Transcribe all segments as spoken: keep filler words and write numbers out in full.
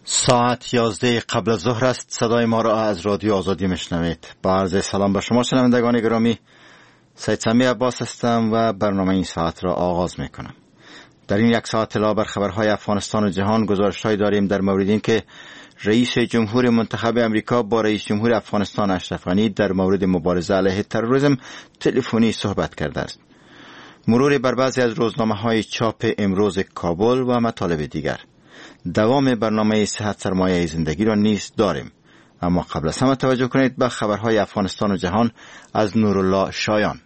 ساعت یازده قبل از ظهر است. صدای ما را از رادیو آزادی میشنوید. با عرض سلام به شما شنوندگان گرامی، سید سمی عباس هستم و برنامه این ساعت را آغاز میکنم. در این یک ساعت اطلاع بر خبرهای افغانستان و جهان گزارش‌هایی داریم در مورد این که رئیس جمهور منتخب امریکا با رئیس جمهور افغانستان اشرف غنی در مورد مبارزه علیه تروریسم تلفنی صحبت کرده است. مرور بر بعضی از روزنامه‌های چاپ امروز کابل و مطالب دیگر. دوام برنامه صحت سرمایه زندگی را نیز داریم، اما قبل از همه توجه کنید به خبرهای افغانستان و جهان از نورالله شایان.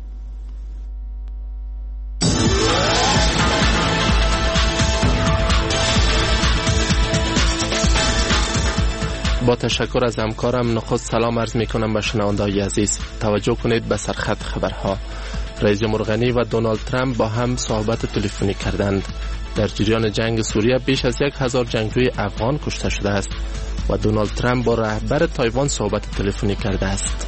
با تشکر از همکارم نخست سلام عرض می کنم به شنوندگان عزیز. توجه کنید به سرخط خبرها. رئیس جمهور غنی و دونالد ترامپ با هم صحبت تلفنی کردند. در جریان جنگ سوریه بیش از یک هزار جنگجوی افغان کشته شده است و دونالد ترامپ با رهبر تایوان صحبت تلفنی کرده است.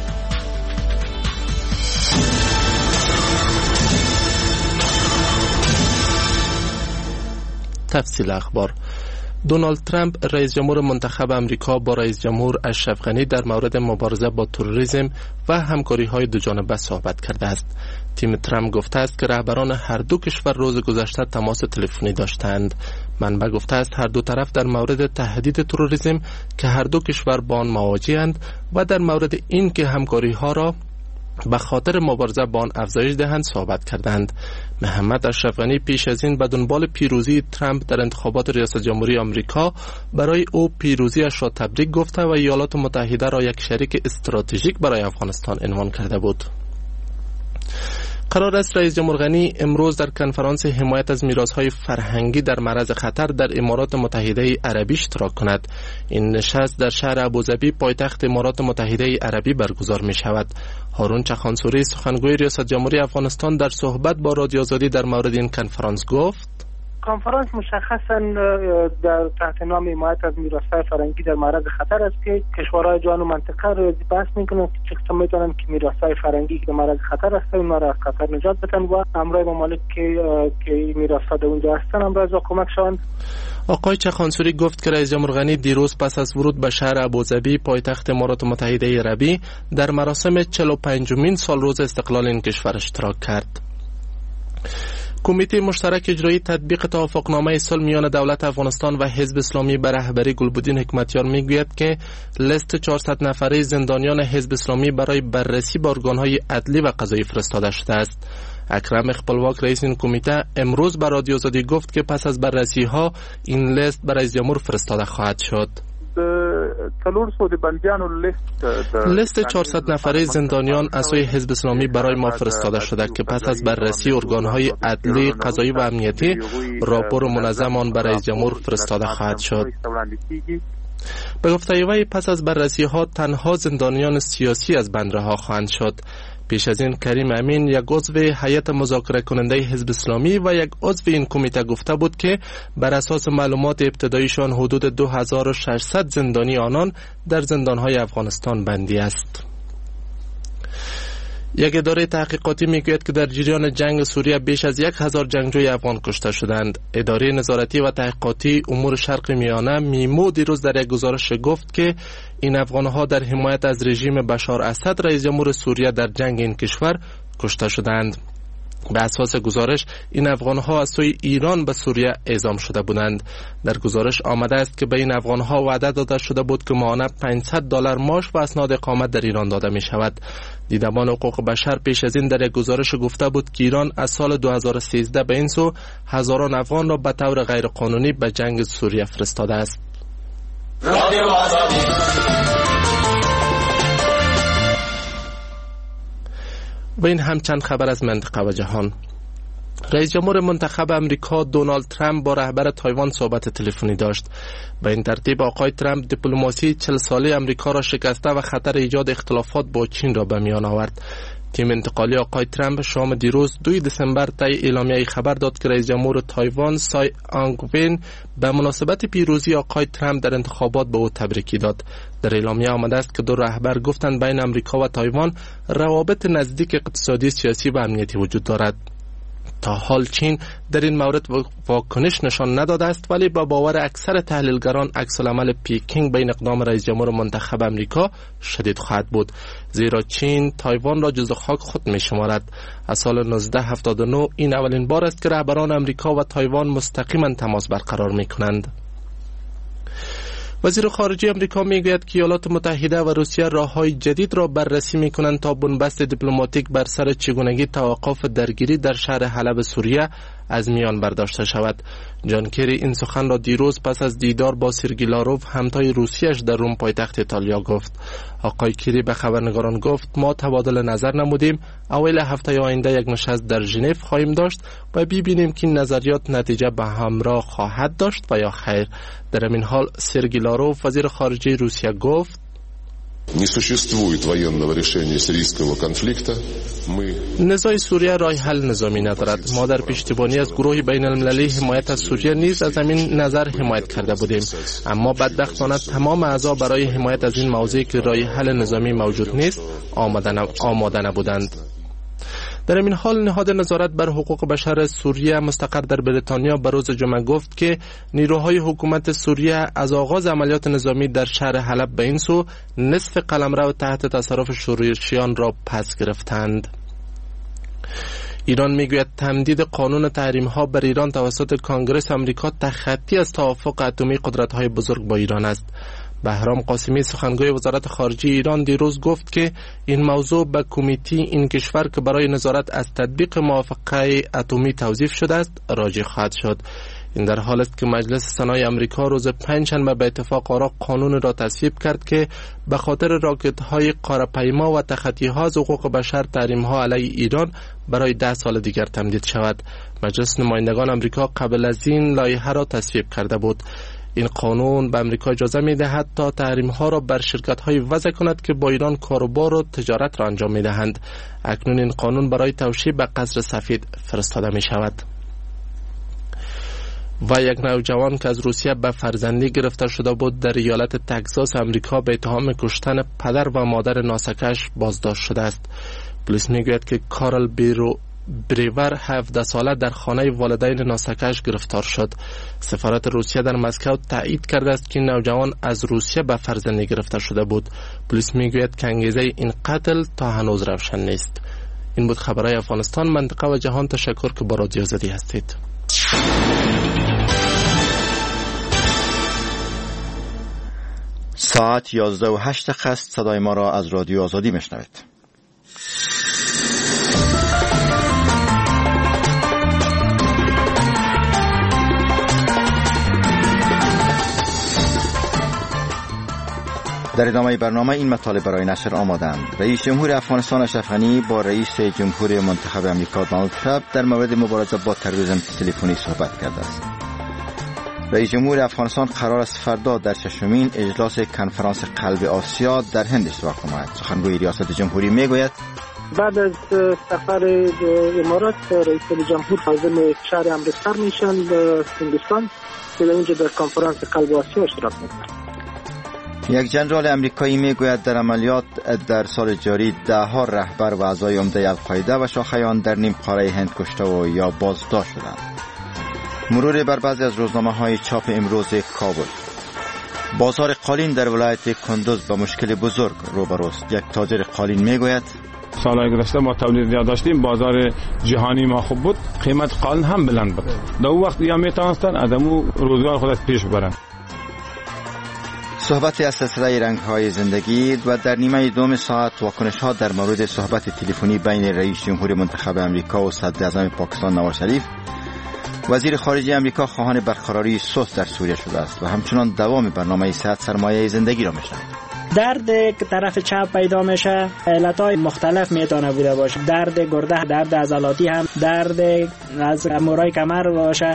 تفصیل اخبار. دونالد ترامپ رئیس جمهور منتخب امریکا با رئیس جمهور اشرف غنی در مورد مبارزه با تروریسم و همکاری‌های دوجانبه صحبت کرده است. تیم ترامپ گفته است که رهبران هر دو کشور روز گذشته تماس تلفنی داشتند. منبع گفته است هر دو طرف در مورد تهدید تروریسم که هر دو کشور با آن مواجه‌اند و در مورد این که همکاری‌ها را به خاطر مبارزه با آن افزایش دهند صحبت کردند. محمد اشرف غنی پیش از این به دنبال پیروزی ترامپ در انتخابات ریاست جمهوری آمریکا برای او پیروزیش را تبریک گفته و ایالات متحده را یک شریک استراتژیک برای افغانستان عنوان کرده بود. قرار است رئیس جمهور غنی امروز در کنفرانس حمایت از میراث‌های فرهنگی در معرض خطر در امارات متحده عربی اشتراک کند. این نشست در شهر ابوظبی پایتخت امارات متحده عربی برگزار می شود. هارون چخانسوری سخنگوی ریاست جمهوری افغانستان در صحبت با رادیو آزادی در مورد این کنفرانس گفت: کنفرانس مشخصاً در تحت نام حمایت از میراث‌های فرهنگی در معرض خطر است که کشورهای جهان و منطقه را بحث می‌کنند که چطور می‌توانند که میراث‌های فرهنگی که در معرض خطر هستند اونها را از خطر نجات بدن و همراه ممالک که که میراث‌ها در اونجا هستند همراه از کمک شوند. آقای چخانسوری گفت که رئیس جمهور غنی دیروز پس از ورود به شهر ابوظبی پایتخت امارات متحده عربی در مراسم چهل و پنجمین سالروز استقلال این کشور اشتراک کرد. کمیته مشترک اجرایی تطبیق توافقنامه صلح میان دولت افغانستان و حزب اسلامی به رهبری گلبدین حکمتیار میگوید که لیست چهارصد نفره زندانیان حزب اسلامی برای بررسی به ارگانهای عدلی و قضایی فرستاده شده است. اکرم خپلواک رئیس این کمیته امروز به رادیو آزادی گفت که پس از بررسی ها این لیست برای رئیس جمهور فرستاده خواهد شد. لیست چهارصد نفره زندانیان از سوی حزب اسلامی برای ما فرستاده شده که پس از بررسی ارگانهای عدلی، قضایی و امنیتی راپور منظم آن برای رئیس جمهور فرستاده خواهد شد. به گفته وی پس از بررسی ها تنها زندانیان سیاسی از بند رها خواهند شد. پیش از این کریم امین یک عضو هیئت مذاکره کننده حزب اسلامی و یک عضو این کمیته گفته بود که بر اساس معلومات ابتداییشان حدود دو هزار و ششصد زندانی آنان در زندانهای افغانستان بندی است. یک اداره تحقیقاتی میگوید که در جریان جنگ سوریه بیش از یک هزار جنگجوی افغان کشته شدند. اداره نظارتی و تحقیقاتی امور شرق میانه میمو دیروز در یک گزارش گفت که این افغانها در حمایت از رژیم بشار اسد رئیس جمهور سوریه در جنگ این کشور کشته شدند. به اساس گزارش این افغانها از سوی ایران به سوریه اعزام شده بودند. در گزارش آمده است که به این افغانها وعده داده شده بود که ماهانه پانصد دلار معاش و اسناد اقامت در ایران داده می شود. دیدبان حقوق بشر پیش از این در یک گزارش گفته بود که ایران از سال دو هزار و سیزده به این سو هزاران افغان را به طور غیرقانونی به جنگ سوریه فرستاده است. و این هم چند خبر از منطقه و جهان. رئیس جمهور منتخب امریکا دونالد ترامپ با رهبر تایوان صحبت تلفنی داشت. به این ترتیب آقای ترامپ دیپلماسی چهل ساله امریکا را شکسته و خطر ایجاد اختلافات با چین را به میان آورد. تیم انتقالی آقای ترامپ شام دیروز دوی دسامبر طی اعلامیه خبر داد که رئیس جمهور تایوان سای آنگ وین به مناسبت پیروزی آقای ترامپ در انتخابات به او تبریکی داد. در اعلامیه آمده است که دو رهبر گفتند بین امریکا و تایوان روابط نزدیک اقتصادی، سیاسی و امنیتی وجود دارد. تا حال چین در این مورد واکنش نشان نداده است، ولی با باور اکثر تحلیلگران عکس‌العمل پیکینگ به این اقدام رئیس جمهور منتخب امریکا شدید خواهد بود، زیرا چین تایوان را جزو خاک خود می شمارد. از سال نوزده هفتاد و نه این اولین بار است که رهبران امریکا و تایوان مستقیما تماس برقرار می کنند. وزیر خارجه امریکا میگوید که ایالات متحده و روسیه راههای جدید را بررسی میکنند تا بنبست دیپلماتیک بر سر چگونگی توقف درگیری در شهر حلب سوریه از میان برداشته شود. جان کری این سخن را دیروز پس از دیدار با سرگئی لاروف همتای روسیه‌اش در روم پایتخت ایتالیا گفت. آقای کری به خبرنگاران گفت ما تبادل نظر نمودیم، اوایل هفته آینده یک نشست در ژنو خواهیم داشت و ببینیم که نظریات نتیجه به همراه خواهد داشت و یا خیر. در این حال سرگئی لاروف وزیر خارجه روسیه گفت Не существует военного решения сирийского конфликта. Мы نزاع سوریه راه حل نظامی ندارد. ما در پشتیبانی از گروه بین المللی حمایت از سوریه نیز از همین نظر حمایت کرده بودیم، اما بدبختانه تمام اعضا برای حمایت از این موضوعی که راه حل نظامی موجود نیست آماده نبودند. در این حال نهاد نظارت بر حقوق بشر سوریه مستقر در بریتانیا به روز جمعه گفت که نیروهای حکومت سوریه از آغاز عملیات نظامی در شهر حلب به این سو نصف قلمرو تحت تصرف شورشیان را پس گرفتند. ایران میگوید تمدید قانون تحریم ها بر ایران توسط کانگرس آمریکا تخطی از توافق اتمی قدرت های بزرگ با ایران است. بهرام قاسمی سخنگوی وزارت خارجه ایران دیروز گفت که این موضوع به کمیته این کشور که برای نظارت از تطبیق موافقه اتمی توظیف شده است راجع خواهد شد. این در حال است که مجلس سنای آمریکا روز پنجشنبه به اتفاق آرا قانون را تصویب کرد که به خاطر راکت های قاره‌پیما و تخطی ها از حقوق بشر تحریم ها علیه ایران برای ده سال دیگر تمدید شود. مجلس نمایندگان آمریکا قبل از این لایحه را تصویب کرده بود. این قانون به امریکا اجازه می دهد تا تحریم ها را بر شرکت های وضع کند که با ایران کاروبار و تجارت را انجام می دهند. اکنون این قانون برای توشیح به قصر سفید فرستاده می شود. و یک نوجوان که از روسیه به فرزندی گرفته شده بود در ایالت تگزاس امریکا به اتهام کشتن پدر و مادر ناسکش بازداشت شده است. پلیس می گوید که کارل بیرو بریور هفده ساله در خانه والدین ناسکش گرفتار شد. سفارت روسیه در مسکو تایید کرده است که نوجوان از روسیه به فرزندی گرفته شده بود. پلیس میگوید که انگیزه این قتل تا هنوز روشن نیست. این بود خبرهای افغانستان، منطقه و جهان. تشکر که با رادیو آزادی هستید. ساعت یازده و هشت دقیقه است. صدای ما را از رادیو آزادی میشنوید. در ادامه برنامه این مطالب برای نشر آمادند. رئیس جمهور افغانستان اشرف غنی با رئیس جمهور منتخب آمریکا دونالد ترامپ در مورد مبارزه با تروریسم تلفنی صحبت کرده است. رئیس جمهور افغانستان قرار است فردا در ششمین اجلاس کنفرانس قلب آسیا در هند اشتراک کند. سخنگوی ریاست جمهوری میگوید بعد از سفر امارات رئیس جمهور عازم شهر امرتسر میشن به هندوستان که اونجا در کنفرانس قلب آسیا اشتراک میکنند. یک جنرال امریکایی میگوید در عملیات در سال جاری ده ها رهبر و اعضای عمده القاعده و شاخه‌آن در نیم قاره هند کشته و یا بازداشت شدند. مرور بر بعضی از روزنامه‌های چاپ امروز کابل. بازار قالین در ولایت کندوز با مشکل بزرگ روبروست. یک تاجر قالین میگوید سالهای گذشته ما تولید زیاد داشتیم، بازار جهانی ما خوب بود، قیمت قالین هم بلند بود. در اون وقت یا میتونستن آدمو روزگار خودش پیش ببرن. صحبت از سلسله رنگ‌های زندگی و در نیمه دوم ساعت واکنش‌ها در مورد صحبت تلفنی بین رئیس جمهور منتخب آمریکا و صدر اعظم پاکستان نواز شریف. وزیر خارجه آمریکا خواهان برقراری صلح در سوریه شده است و همچنان دوام برنامه صحت سرمایه زندگی را می‌شنوید. درد که طرف چپ پیدا میشه علتهای مختلف میتونه بوده باشه. درد گرده، درد عضلاتی هم، درد از امورای کمر باشه.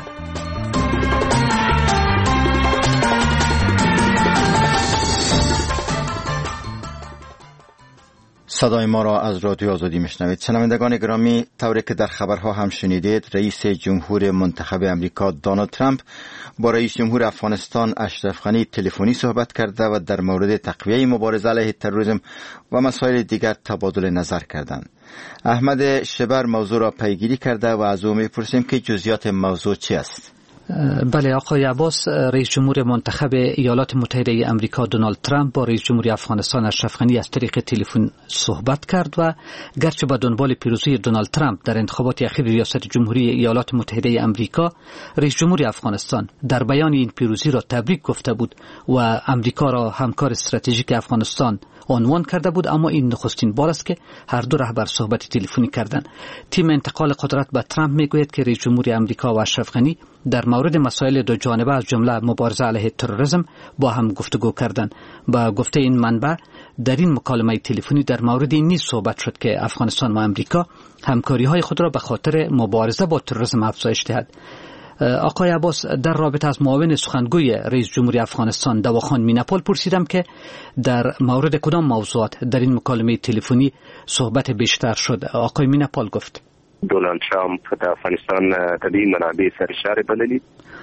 صدای ما را از رادیو آزادی میشنوید. شنوندگان گرامی، طوری که در خبرها هم شنیدید، رئیس جمهور منتخب امریکا دونالد ترامپ با رئیس جمهور افغانستان اشرف غنی تلفنی صحبت کرده و در مورد تقویه مبارزه علیه تروریسم و مسائل دیگر تبادل نظر کردند. احمد شبر موضوع را پیگیری کرده و از او میپرسیم که جزئیات موضوع چی است. بله آقای عباس، رئیس جمهور منتخب ایالات متحده امریکا دونالد ترامپ با رئیس جمهور افغانستان اشرف غنی از طریق تلفن صحبت کرد و گرچه به دنبال پیروزی دونالد ترامپ در انتخابات اخیر ریاست جمهوری ایالات متحده امریکا، رئیس جمهور افغانستان در بیان این پیروزی را تبریک گفته بود و امریکا را همکار استراتژیک افغانستان عنوان کرده بود، اما این نخستین بار است که هر دو رهبر صحبت تلفنی کردند. تیم انتقال قدرت به ترامپ میگوید که رئیس جمهور امریکا و اشرف غنی در مورد مسائل دو جانبه از جمله مبارزه علیه تروریسم با هم گفتگو کردند. با گفته این منبع، در این مکالمه تلفنی در مورد این نیز صحبت شد که افغانستان و امریکا همکاری های خود را به خاطر مبارزه با تروریسم افزایش دهد. آقای عباس، در رابطه از معاون سخنگوی رئیس جمهوری افغانستان دواخان میناپول پرسیدم که در مورد کدام موضوعات در این مکالمه تلفنی صحبت بیشتر شد. آقای میناپول گفت دونالد ترامپ در افغانستان طبیعی منابع سرشار بلدید.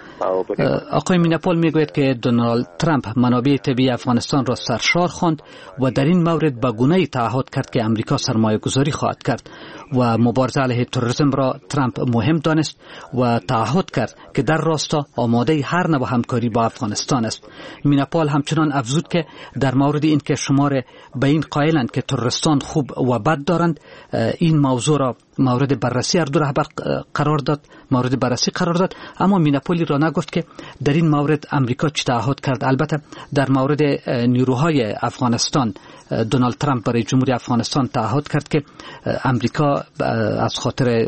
آقای میناپول میگوید که دونالد ترامپ منابع طبیعی افغانستان را سرشار خواند و در این مورد به گونه‌ای تعهد کرد که امریکا سرمایه گذاری خواهد کرد و مبارزه علیه تروریسم را ترامپ مهم دانست و تعهد کرد که در راستا آماده هر نوع همکاری با افغانستان است. میناپول همچنان افزود که در مورد این که شمار به این قائلند که تروریستان خوب و بد دارند، این موضوع را مورد بررسی هر دو رهبر قرار داد مورد بررسی قرار داد اما میناپولی را نگفت که در این مورد امریکا چه تعهد کرد. البته در مورد نیروهای افغانستان، دونالد ترامپ برای جمهوری افغانستان تعهد کرد که امریکا از خاطر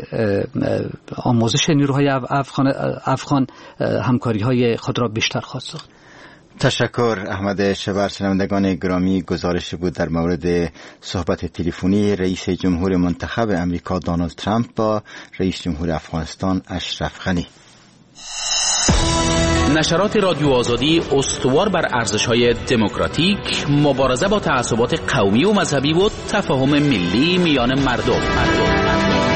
آموزش نیروهای افغان, افغان همکاری های خود را بیشتر خواهد ساخت. تشکر احمد شبر. شنوندگان گرامی، گزارش بود در مورد صحبت تلفنی رئیس جمهور منتخب امریکا دونالد ترامپ با رئیس جمهور افغانستان اشرف غنی. نشرات رادیو آزادی استوار بر ارزش‌های دموکراتیک، مبارزه با تعصبات قومی و مذهبی و تفاهم ملی میان مردم. مردم.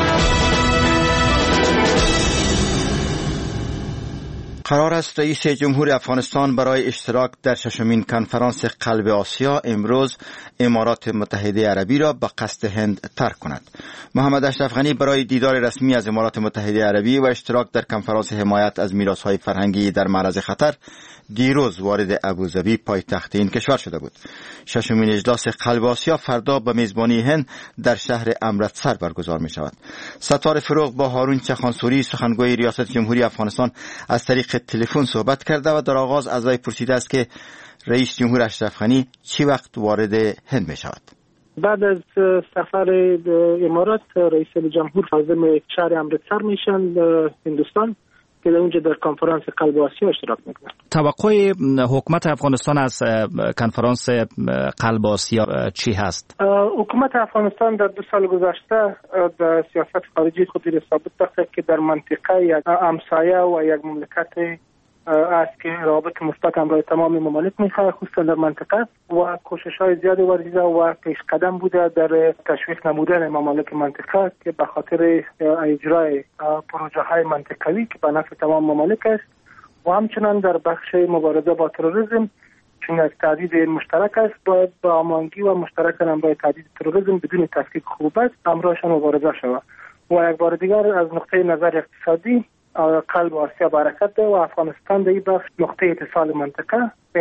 قرار است رئیس جمهور افغانستان برای اشتراک در ششمین کنفرانس قلب آسیا امروز امارات متحده عربی را به قصد هند ترک کند. محمد اشرف غنی برای دیدار رسمی از امارات متحده عربی و اشتراک در کنفرانس حمایت از میراث‌های فرهنگی در معرض خطر دیروز وارد ابوظبی پایتخت این کشور شده بود. ششمین اجلاس قلب آسیا فردا به میزبانی هند در شهر امرتسر برگزار می شود. ستار فروغ با هارون چخانسوری سخنگوی ریاست جمهوری افغانستان از طریق تلفن صحبت کرده و در آغاز از وی پرسیده است که رئیس جمهور اشرف غنی چی وقت وارد هند می شود. بعد از سفر امارات رئیس جمهور عازم شهر امرتسر میشن هندوستان که اونجا در کنفرانس قلب آسیا اشتراک میکنند. توقع حکومت افغانستان از کنفرانس قلب آسیا چی هست؟ حکومت افغانستان در دو سال گذشته در سیاست خارجی خود را ثابت کرده که در منطقه یک همسایه و یک مملکت است که روابط مثبت همراه تمام ممالک میخواد، خصوصا در منطقه، و کوشش‌های زیادی ورزیده و پیش قدم بوده در تشویق نمودن ممالک منطقه که به خاطر اجرای پروژه‌های منطقوی که به نفع تمام ممالک است و همچنان در بخش مبارزه با تروریسم، چون یک تهدید مشترک است، باید با هماهنگی و مشترک همراه تهدید تروریسم بدون تفکیک خوبت همراهشان مبارزه شود. و یک بار دیگر از نقطه نظر اقتصادی قلب آسیا برکت ده و افغانستان در این بخش نقطه اتصال منطقه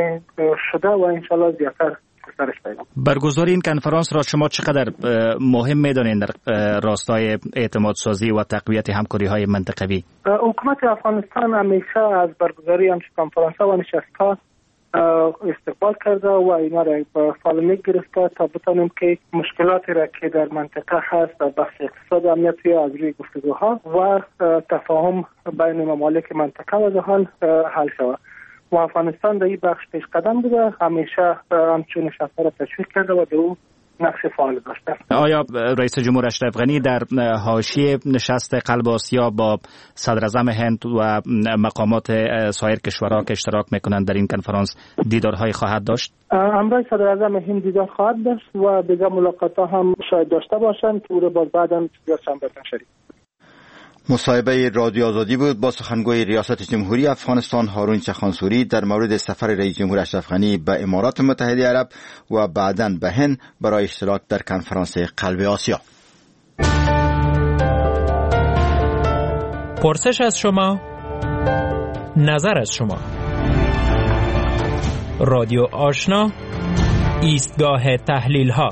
شده و انشالله زیادتر گسترش پیدا. برگزاری این کنفرانس را شما چقدر مهم می‌دانید در راستای اعتماد سازی و تقویت همکاری‌های منطقوی؟ حکومت افغانستان همیشه از برگزاری همچین کنفرانس‌ها و نشست‌ها استقبال کرده و اینا را به فعالیت گرفته تا بتانیم که مشکلاتی را که در منطقه هست در بخش اقتصاد و امنیت از روی گفتگوها و تفاهم بین ممالک منطقه و جهان حل شود. و افغانستان در این بخش پیش قدم بوده، همیشه همچون نشست‌ها را تشویق کرده و در او نقش فعال داشتن. آیا رئیس جمهور اشرف غنی در حاشیه نشست قلب آسیا با صدر اعظم هند و مقامات سایر کشورها که اشتراک میکنند در این کنفرانس دیدارهای خواهد داشت؟ امروز صدر اعظم هند دیدار خواهد داشت و دیگر ملاقات ها هم شاید داشته باشند که او را باز بعدا یا چندبتن شریک. مصاحبه رادیو آزادی بود با سخنگوی ریاست جمهوری افغانستان هارون چخانسوری در مورد سفر رئیس جمهور اشرف غنی به امارات متحده عرب و بعداً به هند برای اشتراک در کنفرانس قلب آسیا. پرسش از شما، نظر از شما. رادیو آشنا، ایستگاه تحلیل ها.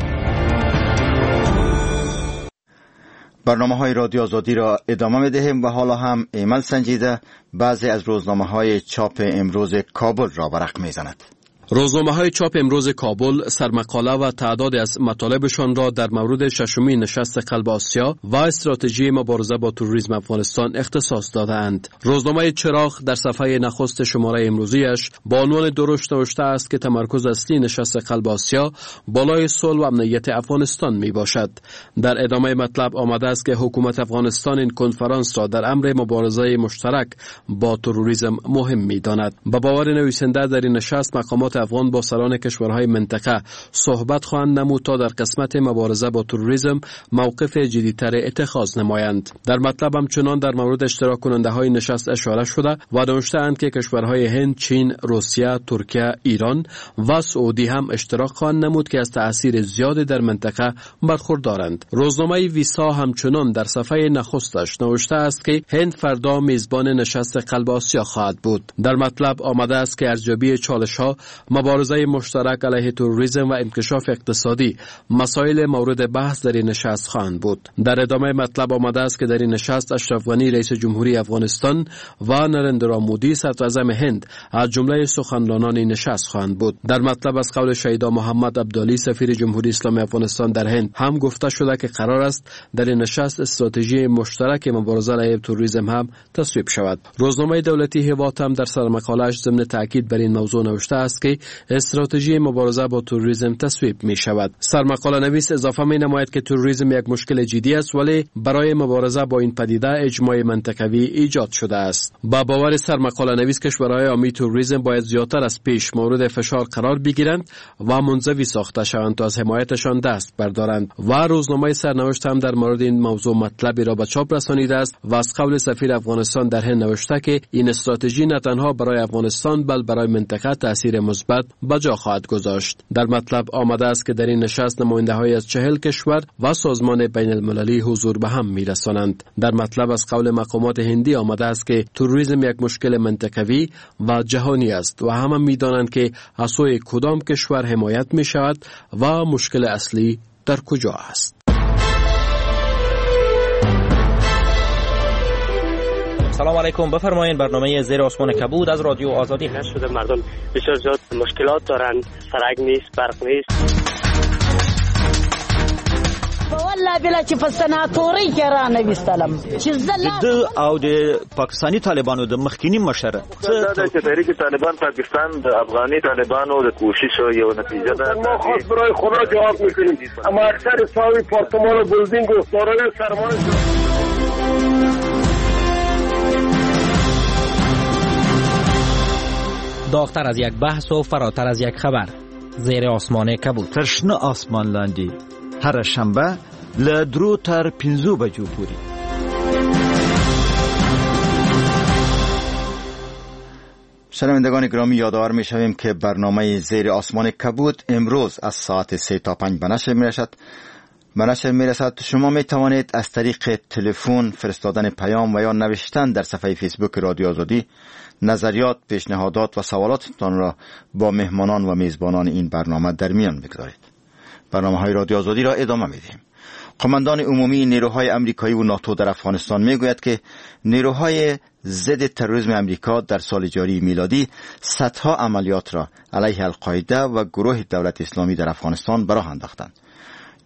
برنامه های رادیو آزادی را ادامه می دهیم و حالا هم ایمن سنجیده بعضی از روزنامه های چاپ امروز کابل را برق می زند. روزنامه های چاپ امروز کابل سرمقاله و تعداد از مطالبشان را در مورد ششمین نشست قلب آسیا و استراتژی مبارزه با تروریسم افغانستان اختصاص دادند. روزنامه چراغ در صفحه نخست شماره امروزیش با عنوان درشت نوشته است که تمرکز اصلی نشست قلب آسیا بالای صلح و امنیت افغانستان می باشد. در ادامه مطلب آمده است که حکومت افغانستان این کنفرانس را در امر مبارزه مشترک با تروریسم مهم می داند. با باور نویسنده در این نشست مقامات افغان با سران کشورهای منطقه صحبت خواهند نمود تا در قسمت مبارزه با تروریسم موقف جدی‌تر اتخاذ نمایند. در مطلب همچنان در مورد اشتراک کننده های نشست اشاره شده و نوشته‌اند که کشورهای هند، چین، روسیه، ترکیه، ایران و سعودی هم اشتراک خواهند نمود که از تأثیر زیاد در منطقه برخوردارند. روزنامه ویسا همچنان در صفحه نخستش نوشته است که هند فردا میزبان نشست قلب آسیا خواهد بود. در مطلب آمده است که ارزیابی چالش‌ها، مبارزه مشترک علیه تروریسم و انکشاف اقتصادی مسائل مورد بحث در این نشست خواهند بود. در ادامه مطلب آمده است که در این نشست اشرف غنی رئیس جمهوری افغانستان و نریندرا مودی صدر اعظم هند از جمله سخنرانان این نشست خواهند بود. در مطلب از قول شهیدا محمد عبدالی سفیر جمهوری اسلامی افغانستان در هند هم گفته شده که قرار است در این نشست استراتژی مشترک مبارزه علیه تروریسم هم تصویب شود. روزنامه دولتی هوات هم در سرمقاله‌اش ضمن تاکید بر این موضوع نوشته است که استراتژی مبارزه با تروریسم تصویب می شود. سرمقاله نویس اضافه می نماید که تروریسم یک مشکل جدی است ولی برای مبارزه با این پدیده اجماع منطقوی ایجاد شده است. با باور سرمقاله نویس کشورهای حامی تروریسم باید زیادتر از پیش مورد فشار قرار بگیرند و منزوی ساخته شوند تا از حمایتشان دست بردارند. و روزنامه سرنوشت هم در مورد این موضوع مطلبی را به چاپ رسانیده است و از قول سفیر افغانستان در هند نوشته که این استراتژی نه تنها برای افغانستان بلکه برای منطقه تاثیر مثبت به جا خواهد گذاشت. در مطلب آمده است که در این نشست نماینده‌های از چهل کشور و سازمان بین المللی حضور به هم می‌رسانند. در مطلب از قول مقامات هندی آمده است که تروریسم یک مشکل منطقوی و جهانی است و همه می‌دانند که از سوی کدام کشور حمایت می‌شود و مشکل اصلی در کجا است. سلام علیکم، بفرمایید. برنامه زیر آسمان کبود از رادیو آزادی هست. شده مردم بسیار زیاد مشکلات دارن، سرک نیست، برق نیست. والله بلا چې په سناتوري کې را نه وستلم چې زله د او د پاکستاني طالبانو د مخکینی مشر دا چې تحریک طالبان پاکستان د افغاني طالبانو د کوشش یو نتیجه ده. ما خاص برای خدا جواب میکنیم، اما اکثر ساوی پارتمان و بلدینگ و دارای سرمایه داغتر از یک بحث و فراتر از یک خبر. زیر آسمان کبود. ترشنه آسمان لاندی هر شنبه له درو تر پنځو بجو پورې. شنوندگان گرامی، یادآور می شویم که برنامه زیر آسمان کبود امروز از ساعت سه تا پنج به نشر می رسد. به نشر می رسد. شما می توانید از طریق تلفن فرستادن پیام و یا نوشتن در صفحه فیسبوک رادیو آزادی نظریات، پیشنهادات و سوالاتتان را با مهمانان و میزبانان این برنامه در میان بگذارید. برنامه های رادیو آزادی را ادامه میدیم. قماندان عمومی نیروهای امریکایی و ناتو در افغانستان میگوید که نیروهای ضد تروریسم امریکا در سال جاری میلادی صدها عملیات را علیه القاعده و گروه دولت اسلامی در افغانستان به راه انداختند.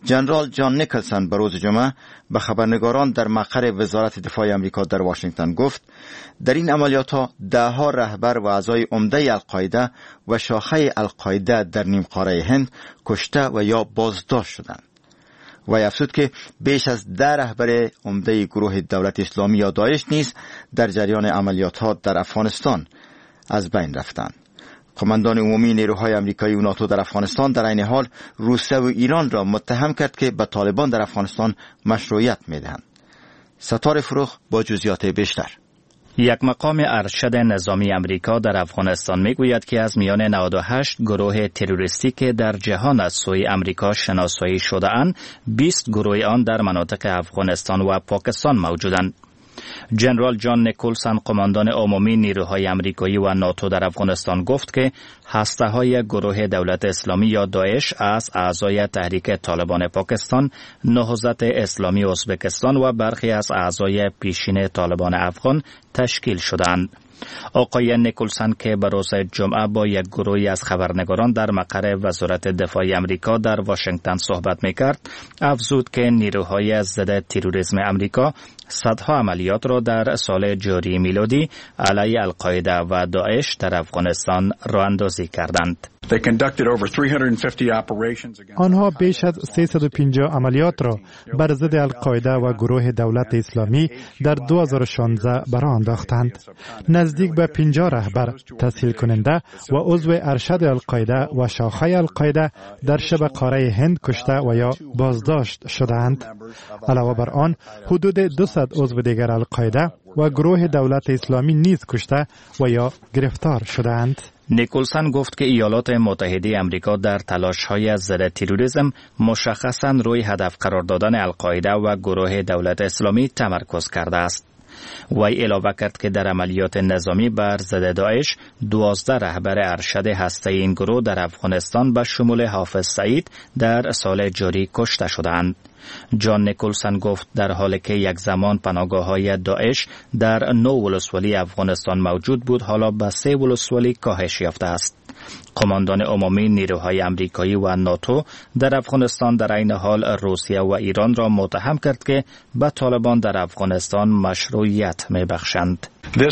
جنرال جان نیکلسون به روز جمعه به خبرنگاران در مقر وزارت دفاع آمریکا در واشنگتن گفت در این عملیات ها ده ها رهبر و اعضای عمده القاعده و شاخه القاعده در نیم قاره هند کشته و یا بازداشت شدند. و افزود که بیش از ده رهبر عمده گروه دولت اسلامی یا داعش نیز در جریان عملیات ها در افغانستان از بین رفتند. قماندان عمومی نیروهای آمریکایی و ناتو در افغانستان در این حال روسیه و ایران را متهم کرد که به طالبان در افغانستان مشروعیت میدهند. ستاره فروخ با جزئیات بیشتر. یک مقام ارشد نظامی امریکا در افغانستان میگوید که از میان نود و هشت گروه تروریستی که در جهان از سوی امریکا شناسایی شده اند، بیست گروه آن در مناطق افغانستان و پاکستان موجودند. جنرال جان نیکلسون قماندان عمومی نیروهای آمریکایی و ناتو در افغانستان گفت که هسته‌های گروه دولت اسلامی یا داعش از اعضای تحریک طالبان پاکستان، نهضت اسلامی ازبکستان و برخی از اعضای پیشین طالبان افغان تشکیل شدند. آقای نیکلسون که به روز جمعه با یک گروهی از خبرنگاران در مقر وزارت دفاع آمریکا در واشنگتن صحبت میکرد، افزود که نیروهای ضد تروریسم آمریکا صدها عملیات را در سال جاری میلادی علیه القاعده و داعش در افغانستان راه اندازی کردند. آنها بیش از سیصد و پنجاه عملیات را بر ضد القاعده و گروه دولت اسلامی در دو هزار و شانزده برآ انداختند. نزدیک به پنجاه رهبر، تسهیل کننده و عضو ارشد القاعده و شاخه القاعده در شبه قاره هند کشته و یا بازداشت شدند. علاوه بر آن، حدود دویست عضو دیگر القاعده و گروه دولت اسلامی نیز کشته و یا گرفتار شدند. نیکلسون گفت که ایالات متحده آمریکا در تلاش‌های ضد تروریسم مشخصاً روی هدف قرار دادن القاعده و گروه دولت اسلامی تمرکز کرده است. وی علاوه کرد که در عملیات نظامی بر ضد داعش دوازده رهبر ارشد هسته این گروه در افغانستان به شمول حافظ سعید در سال جاری کشته شدند. جان نیکلسون گفت در حالی که یک زمان پناهگاه‌های داعش در نو ولسوالی افغانستان موجود بود، حالا به سه ولسوالی کاهش یافته است. قماندان عمومی نیروهای آمریکایی و ناتو در افغانستان در این حال روسیه و ایران را متهم کرد که به طالبان در افغانستان مشروعیت می‌بخشند.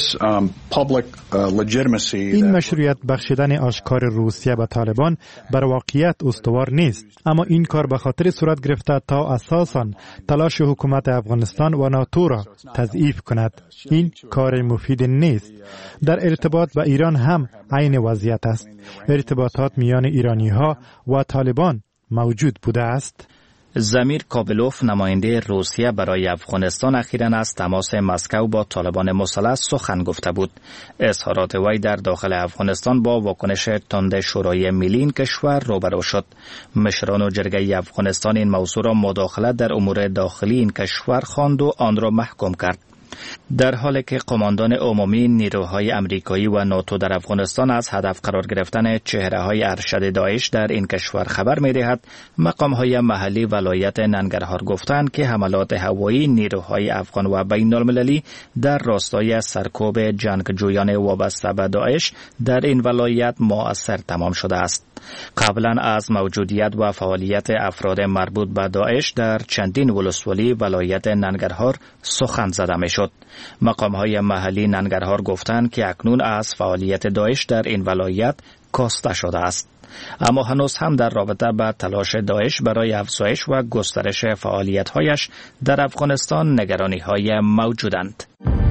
این مشروعیت بخشیدن آشکار روسیه به طالبان بر واقعیت استوار نیست، اما این کار به خاطر صورت گرفته تا اساساً تلاش حکومت افغانستان و ناتو را تضعیف کند. این کار مفید نیست. در ارتباط با ایران هم عین وضعیت است. ارتباطات میان ایرانی ها و طالبان موجود بوده است. زمیر کابلوف نماینده روسیه برای افغانستان اخیراً از تماس مسکو با طالبان مسلح سخن گفته بود. اظهارات وی در داخل افغانستان با واکنش تند شورای ملی این کشور روبرو شد. مشران و جرگه افغانستان این موضوع را مداخله در امور داخلی این کشور خواند و آن را محکوم کرد. در حالی که قماندان عمومی نیروهای آمریکایی و ناتو در افغانستان از هدف قرار گرفتن چهره‌های ارشد داعش در این کشور خبر می‌دهد، مقام‌های محلی ولایت ننگرهار گفتند که حملات هوایی نیروهای افغان و بین‌المللی در راستای سرکوب جنگجویان وابسته به داعش در این ولایت مؤثر تمام شده است. قبلا از موجودیت و فعالیت افراد مربوط به داعش در چندین ولسوالی ولایت ننگرهار سخن زده میشد. مقام‌های محلی ننگرهار گفتند که اکنون از فعالیت داعش در این ولایت کاسته شده است. اما هنوز هم در رابطه با تلاش داعش برای افزایش و گسترش فعالیت‌هایش در افغانستان نگرانی‌های موجودند.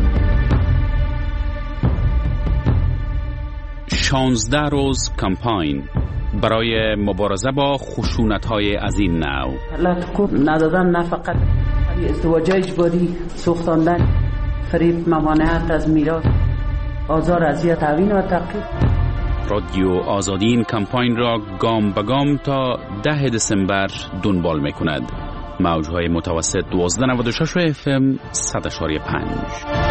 شانزده روز کمپاین برای مبارزه با خشونت‌های از این نوع. ندادن نه فقط ازدواج اجباری، سوختاندن، فریب، ممانعت از میراث، آزار، اذیت، تعوین و تعقیب. رادیو آزادی این کمپاین را گام به گام تا ده دسامبر دنبال می‌کند. موج‌های متوسط دوازده نود و شش و اف ام صد و شش و پنج.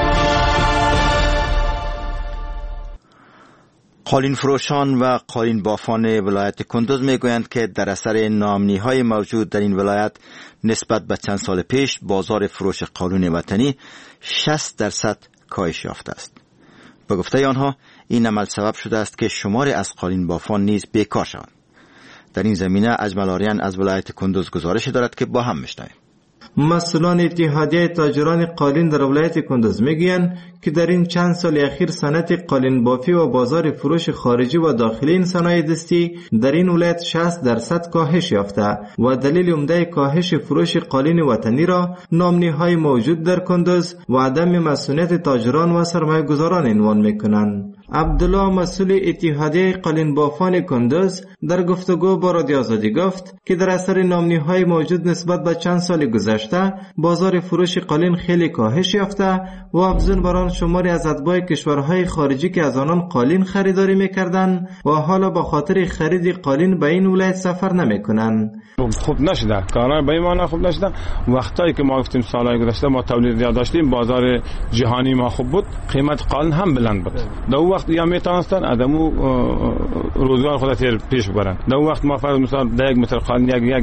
قالین فروشان و قالین بافان ولایت کندوز میگویند که در اثر ناامنی‌های موجود در این ولایت نسبت به چند سال پیش بازار فروش قالین وطنی شصت درصد کاهش یافته است. به گفته آنها این عمل سبب شده است که شماری از قالین بافان نیز بیکار شوند. در این زمینه اجمل آریان از ولایت کندوز گزارش دارد که با هم میشنویم. مسئولان اتحادیه تاجران قالین در ولایت کندوز میگویند که در این چند سال اخیر صنعت قالین بافی و بازار فروش خارجی و داخلی این صنایع دستی در این ولایت شصت درصد کاهش یافته و دلیل عمده کاهش فروش قالین وطنی را نامنی‌های موجود در کندوز و عدم مسئولیت تاجران و سرمایه‌گذاران عنوان میکنند. عبدالله مسئول اتحادیه قالین بافان کندوز در گفتگو با رادیو آزادی گفت که در اثر نامنی‌های موجود نسبت به چند سال گذشته بازار فروش قالین خیلی کاهش یافته و افزون بر آن شماری از اتباع کشورهای خارجی که از آنان قالین خریداری میکردند و حالا به خاطر خرید قالین به این ولایت سفر نمیکنند. خوب نشده کارا به ایمان خوب نشده. وقتایی که ما گفتیم سالهای گذشته ما تولید زیاد داشتیم، بازار جهانی ما خوب بود، قیمت قالین هم بلند بود. در اون وقت یا میتونستن آدمو روزگار خودت پیش ببرن. در اون وقت ما فرض مثلا یک متر قالین یک یک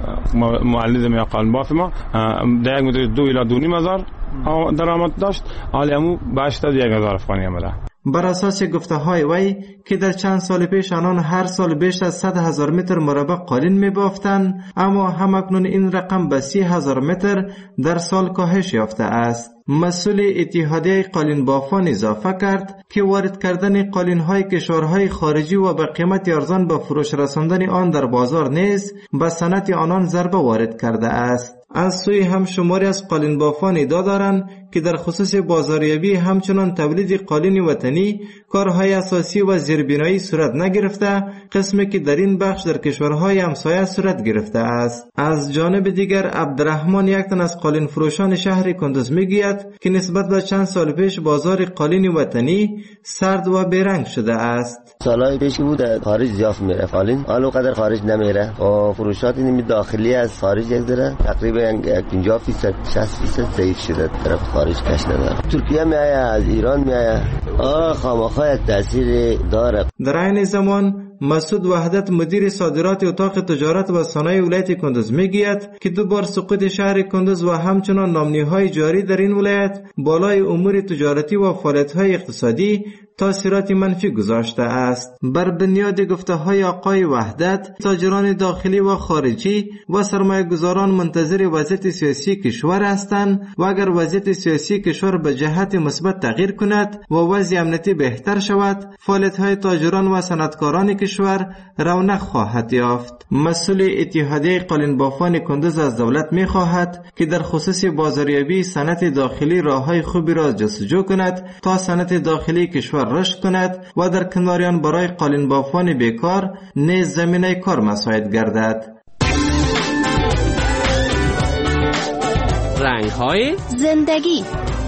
معلم یا قالین باف ما در یک متر دو الی دو نیم هزار درآمد داشت، حالا همو بیشتر از یک هزار افغانی عمله. بر اساس گفته های وی که در چند سال پیش آنان هر سال بیش از صد هزار متر مربع قالین می بافتند، اما همکنون این رقم به سی هزار متر در سال کاهش یافته است. مسئول اتحادیه قالین بافان اضافه کرد که وارد کردن قالین های کشورهای خارجی و به قیمت ارزان به فروش رساندن آن در بازار نیز به صنعت آنان ضربه وارد کرده است. از سوی هم شماری از قالین بافان ادعا دارند که در خصوص بازاریابی همچنان تولید قالین وطنی کارهای اساسی و زیربنایی صورت نگرفته، قسمی که در این بخش در کشورهای همسایه صورت گرفته است. از جانب دیگر عبدالرحمن یک تن از قالین فروشان شهر کندوز میگوید که نسبت به چند سال پیش بازار قالین وطنی سرد و بیرنگ شده است. سالهای پیش بود خارج زیاد میره قالین، حالا قدر خارج نمیره و فروشات این داخلی از خارج یک ذره تقریبا پنجاه درصد شصت درصد ضعیف شده، طرف خارج کش نداره. ترکیه میایه، از ایران میایه، آه خامخا یک تاثیر داره. در این زمان مسعود وحدت مدیر صادرات اتاق تجارت و صنایع ولایت کندوز میگوید که دو بار سقوط شهر کندوز و همچنان نامنی‌های جاری در این ولایت بالای امور تجارتی و فعالیت‌های اقتصادی تاثیرات منفی گذاشته است. بر بنیاد گفته‌های آقای وحدت، تاجران داخلی و خارجی و سرمایه‌گذاران منتظر وضعیت سیاسی کشور هستند و اگر وضعیت سیاسی کشور به جهت مثبت تغییر کند و وضع امنیتی بهتر شود، فعالیت‌های تاجران و صنعتکاران کشور رونق خواهد یافت. مسئول اتحادیه قالین بافان کندوز از دولت می‌خواهد که در خصوص بازاریابی صنعت داخلی راه‌های خوبی را جستجو کند تا صنعت داخلی کشور رشد کند و در کناریان برای قالین بافان بیکار نیز زمینه کار مساعد گردد. رنگ‌های زندگی.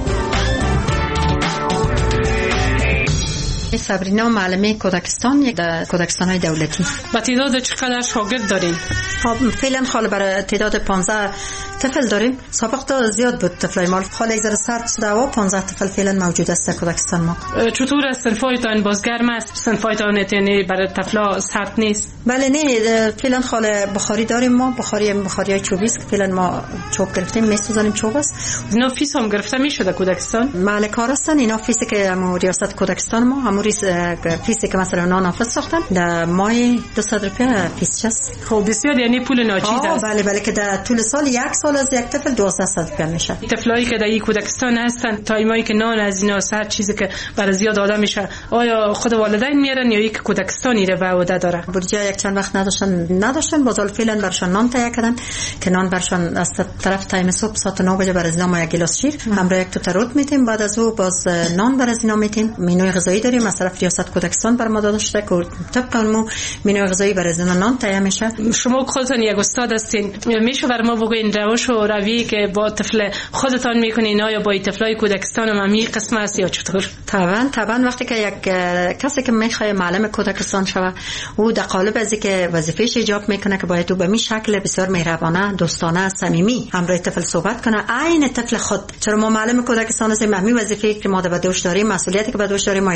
سبرینا معلمه کودکستان، یک کودکستان‌های دولتی. با تعداد چقدر شاگرد داریم؟ فعلا حال برای تعداد پانزده طفل داریم. سابق تا زیاد بود طفلای ما، حالا یک ذره سرد شده و پانزده طفل فعلا موجود است کودکستان ما. چطور است صنفایتان؟ باز گرم است صنفایتان؟ یعنی برای طفلا سرد نیست؟ بله نه، فعلا حال بخاری داریم ما، بخاری بخاریای چوبی است که فعلا ما چوب گرفتیم میسوزانیم چوب است. اینا فیس هم گرفته میشده کودکستان؟ بله کار هستن اینا، فیسی که ما ریاست کودکستان ما هم فیسی که مثلا نان نافذ ساختن در ماه دویست روپیه فیس است. خب بسیار، یعنی پول ناچیز است. بله بله که در طول سال یک سال از یک طفل دویست روپیه میشه. طفلایی که در این کودکستان هستن تا ایمایی که نان از اینا سر چیزی که برای زیاد آدم میشه، آیا خود والدین میارن یا یک کودکستانی رو به عهده داره؟ بودجه یک چند وقت نداشتن نداشتن بازال فعلا برشان نان تهیه کردن که نان برشان از طرف تایم صبح ساعت نه بجه برای اینا ما یک گلاس شیر همراه یک تو تروت میتیم، بعد از او باز نان برای اینا میتیم. مینوی غذایی داریم از طرف ریاست کودکستان بر ما داده شده که طبق اون مینوی غذایی برای اینا نان تهیه میشه. شما خودتون یک استاد هستین، میشه بر ما بگین روش و رویی که با طفل خودتان میکنین آیا با طفلای کودکستان هم این قسم است یا چطور؟ طبعا طبعا وقتی که یک کسی که میخواد معلم کودکستان شوه او در قالب از اینکه وظیفه‌اش ایجاب میکنه که باید او به می شکل بسیار مهربانه، دوستانه، صمیمی همراه طفل صحبت کنه، عین طفل خود. چرا ما معلم کودکستان هستیم، همین وظیفه‌ای که ما به دوش داریم، مسئولیتی که به دوش داریم ما ایجاب میکنیم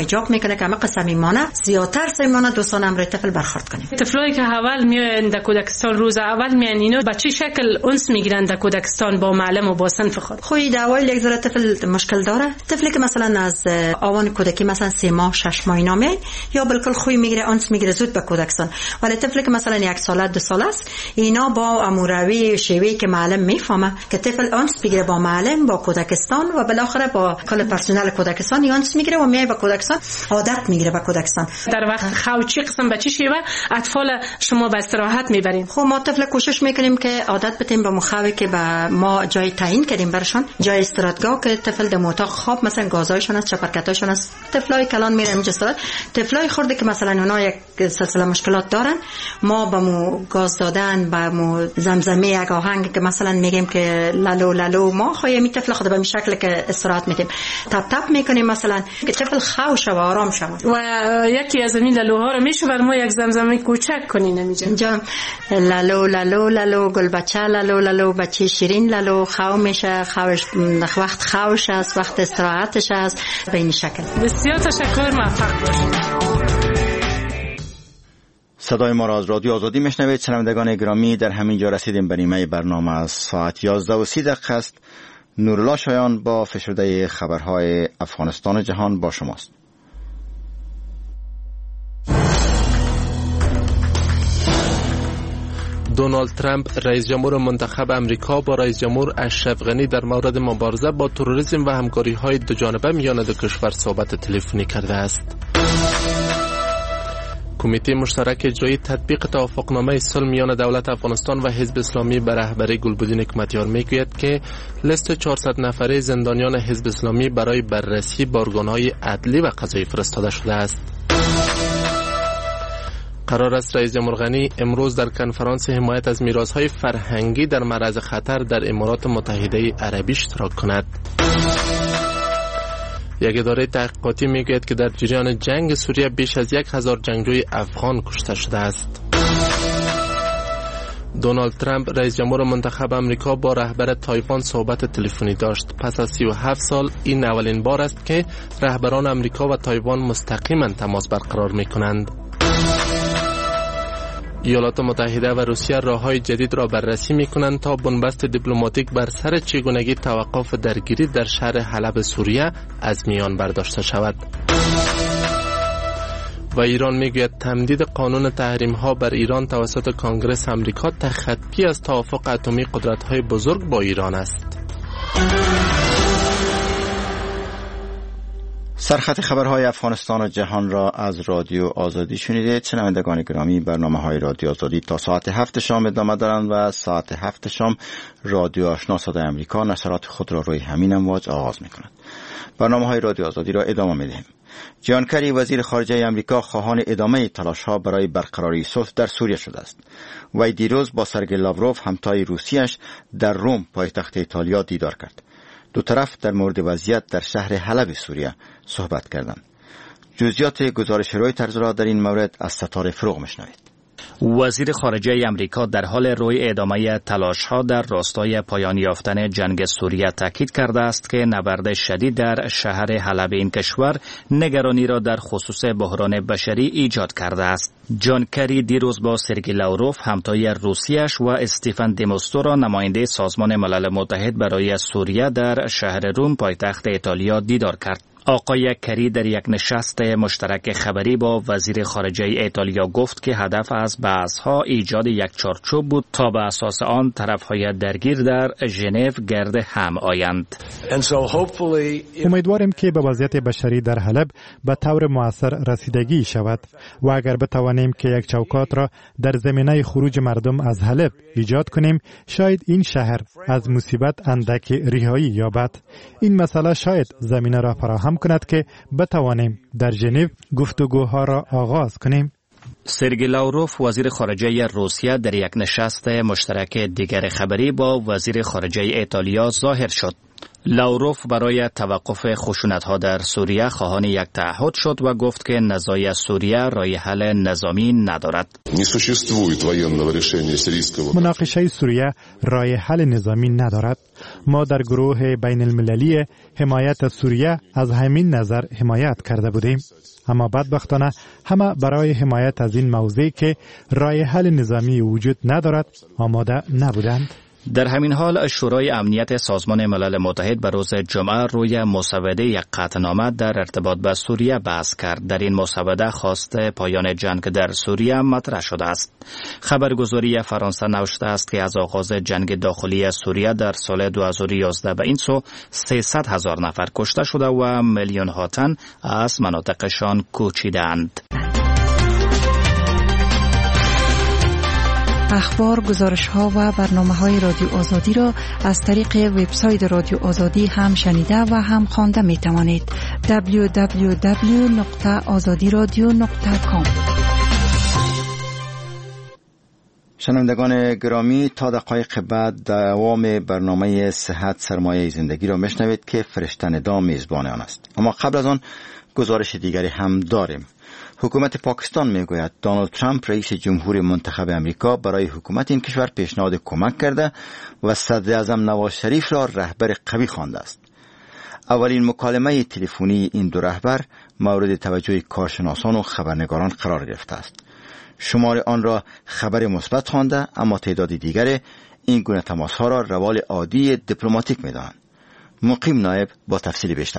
میکنه که عمق صمیمانه زیاتر صمیمانه دوستانه امروی طفل برخورد کنیم. طفلایی که اول میان در کودکستان روز اول میان اینو با چه شکل انس میگیرن در کودکستان با معلم و با صنف خود؟ خوی دعوای یک ذره طفل مشکل داره. طفلی که مثلا از آوان کودکی مثلا سه ماه شش ماه اینا می یا بالکل خوی میگیره انس میگیره زود به کودکستان، ولی طفلی که مثلا یک سال دو سال است اینا با اموروی شیوهی که معلم میفهمه که طفل انس بگیره با معلم با کودکستان و بالاخره با کل پرسنل کودکستان انس میگیره و میای به کودکستان عادت میگیره به کودکستان. در وقت خوچی قسم بچی شیوه اطفال شما به استراحت میبرین؟ خب ما طفل کوشش میکنیم که عادت بتیم به مخاوی که به ما جای تعیین کردیم برشان، جای استراحتگاه که طفل در اتاق خواب مثلا گازایشون است چپرکتایشون است. طفلای کلان میرن اینجا استراحت. طفلای خورده که مثلا اونا یک سلسله مشکلات دارن ما به مو گاز دادن به مو زمزمه یک آهنگ که مثلا میگیم که لالو لالو ما خواهی می طفل خود به این شکل که استراحت میدیم تپ تپ میکنیم مثلا که طفل خوش و آرام شود. و یکی از این لالوها رو میشه بر ما یک زمزمه کوچک کنین نمیجه اینجا لالو لالو لالو گل بچه لالو لالو بچه شیرین لالو خو میشه خوش وقت خوش است وقت استراحتش است به این شکل. بسیار تشکر موفق باشید. صدای ما را از رادیو آزادی میشنوید. شنوندگان گرامی در همین جا رسیدیم به نیمه برنامه از ساعت یازده و سی دقیقه است. نورالله شایان با فشرده خبرهای افغانستان جهان با شماست. دونالد ترامپ رئیس جمهور منتخب امریکا با رئیس جمهور اشرف غنی در مورد مبارزه با تروریسم و همکاری‌های دوجانبه میان دو کشور صحبت تلفنی کرده است. کمیته مشترک اجرایی تطبیق توافقنامه صلح میان دولت افغانستان و حزب اسلامی به رهبری گلبدین حکمتیار میگوید که لیست چهارصد نفره زندانیان حزب اسلامی برای بررسی به ارگان‌های عدلی و قضایی فرستاده شده است. قرار است رئیس جمهور غنی امروز در کنفرانس حمایت از میراث‌های فرهنگی در معرض خطر در امارات متحده عربی اشتراک کند. یک اداره تحقیقاتی میگوید که در جریان جنگ سوریه بیش از یک هزار جنگجوی افغان کشته شده است. دونالد ترامپ رئیس جمهور منتخب امریکا با رهبر تایوان صحبت تلفنی داشت. پس از سی و هفت سال این اولین بار است که رهبران امریکا و تایوان مستقیما تماس برقرار میکنند. ایالات متحده و روسیه راه‌های جدید را بررسی می‌کنند تا بنبست دیپلماتیک بر سر چگونگی توقف درگیری در شهر حلب سوریه از میان برداشته شود. و ایران میگوید تمدید قانون تحریم‌ها بر ایران توسط کنگره آمریکا تخطی از توافق اتمی قدرت‌های بزرگ با ایران است. سرخط خبرهای افغانستان و جهان را از رادیو آزادی شنیدید. شنوندگان گرامی، برنامه های رادیو آزادی تا ساعت هفت شام ادامه دارند و ساعت هفت شام رادیو آشنا صدای امریکا نشرات خود را روی همین امواج آغاز می کند. برنامه های رادیو آزادی را ادامه می دهیم. جان کری وزیر خارجه امریکا خواهان ادامه تلاش ها برای برقراری صلح در سوریه شده است. وی دیروز با سرگئی لاوروف همتای روسیش در روم پایتخت ایتالیا دیدار کرد. دو طرف در مورد وضعیت در شهر حلب سوریه صحبت کردند. جزئیات گزارش رویترز را در این مورد از ستاره فروغ میشنوید. وزیر خارجه امریکا در حال روی ادامه تلاش‌ها در راستای پایان یافتن جنگ سوریه تاکید کرده است که نبرد شدید در شهر حلب این کشور نگرانی را در خصوص بحران بشری ایجاد کرده است. جان کری دیروز با سرگئی لاوروف همتای روسیش و استیفن دموستورا نماینده سازمان ملل متحد برای سوریه در شهر روم پایتخت ایتالیا دیدار کرد. آقای کری در یک نشست مشترک خبری با وزیر خارجه ایتالیا گفت که هدف از بحث‌ها ایجاد یک چارچوب بود تا به اساس آن طرف‌های درگیر در ژنو گرد هم آیند. امیدواریم که به وضعیت بشری در حلب به طور مؤثر رسیدگی شود و اگر بتوانیم که یک چوکات را در زمینه خروج مردم از حلب ایجاد کنیم، شاید این شهر از مصیبت اندک رهایی یابد. این مسئله شاید زمینه را فراهم کند که بتوانیم در ژنو گفتگوها را آغاز کنیم. سرگئی لاوروف وزیر خارجه روسیه در یک نشست مشترک دیگر خبری با وزیر خارجه ایتالیا ظاهر شد. لاوروف برای توقف خشونت‌ها در سوریه خواهان یک تعهد شد و گفت که نزاع سوریه راه حل نظامی ندارد. مناقشه سوریه راه حل نظامی ندارد. ما در گروه بین المللی حمایت سوریه از همین نظر حمایت کرده بودیم. اما بدبختانه همه برای حمایت از این موضوع که راه حل نظامی وجود ندارد آماده نبودند. در همین حال شورای امنیت سازمان ملل متحد به روز جمعه روی مسوده یک قطعنامه در ارتباط با سوریه بحث کرد. در این مسوده خواست پایان جنگ در سوریه مطرح شده است. خبرگزاری فرانسه نوشته است که از آغاز جنگ داخلی سوریه در سال دو هزار و یازده به این سو سیصد هزار نفر کشته شده و میلیون ها تن از مناطقشان کوچیدند. اخبار، گزارش‌ها و برنامه‌های رادیو آزادی را از طریق وبسایت رادیو آزادی هم شنیده و هم خوانده می‌توانید. دبلیو دبلیو دبلیو نقطه آزادی رادیو نقطه کام. شنوندگان گرامی، تا دقایق بعد دوام برنامه صحت سرمایه زندگی را میشنوید که فرشته ندا میزبان آن است. اما قبل از آن گزارش دیگری هم داریم. حکومت پاکستان میگوید دونالد ترامپ رئیس جمهور منتخب امریکا برای حکومت این کشور پیشنهاد کمک کرده و صدر اعظم نواز شریف را رهبر قوی خوانده است. اولین مکالمه تلفنی این دو رهبر مورد توجه کارشناسان و خبرنگاران قرار گرفته است. شمار آن را خبر مثبت خوانده، اما تعداد دیگر این گونه تماس‌ها را روال عادی دیپلماتیک می‌دانند. مقیم نایب با تفصیل بیشتر.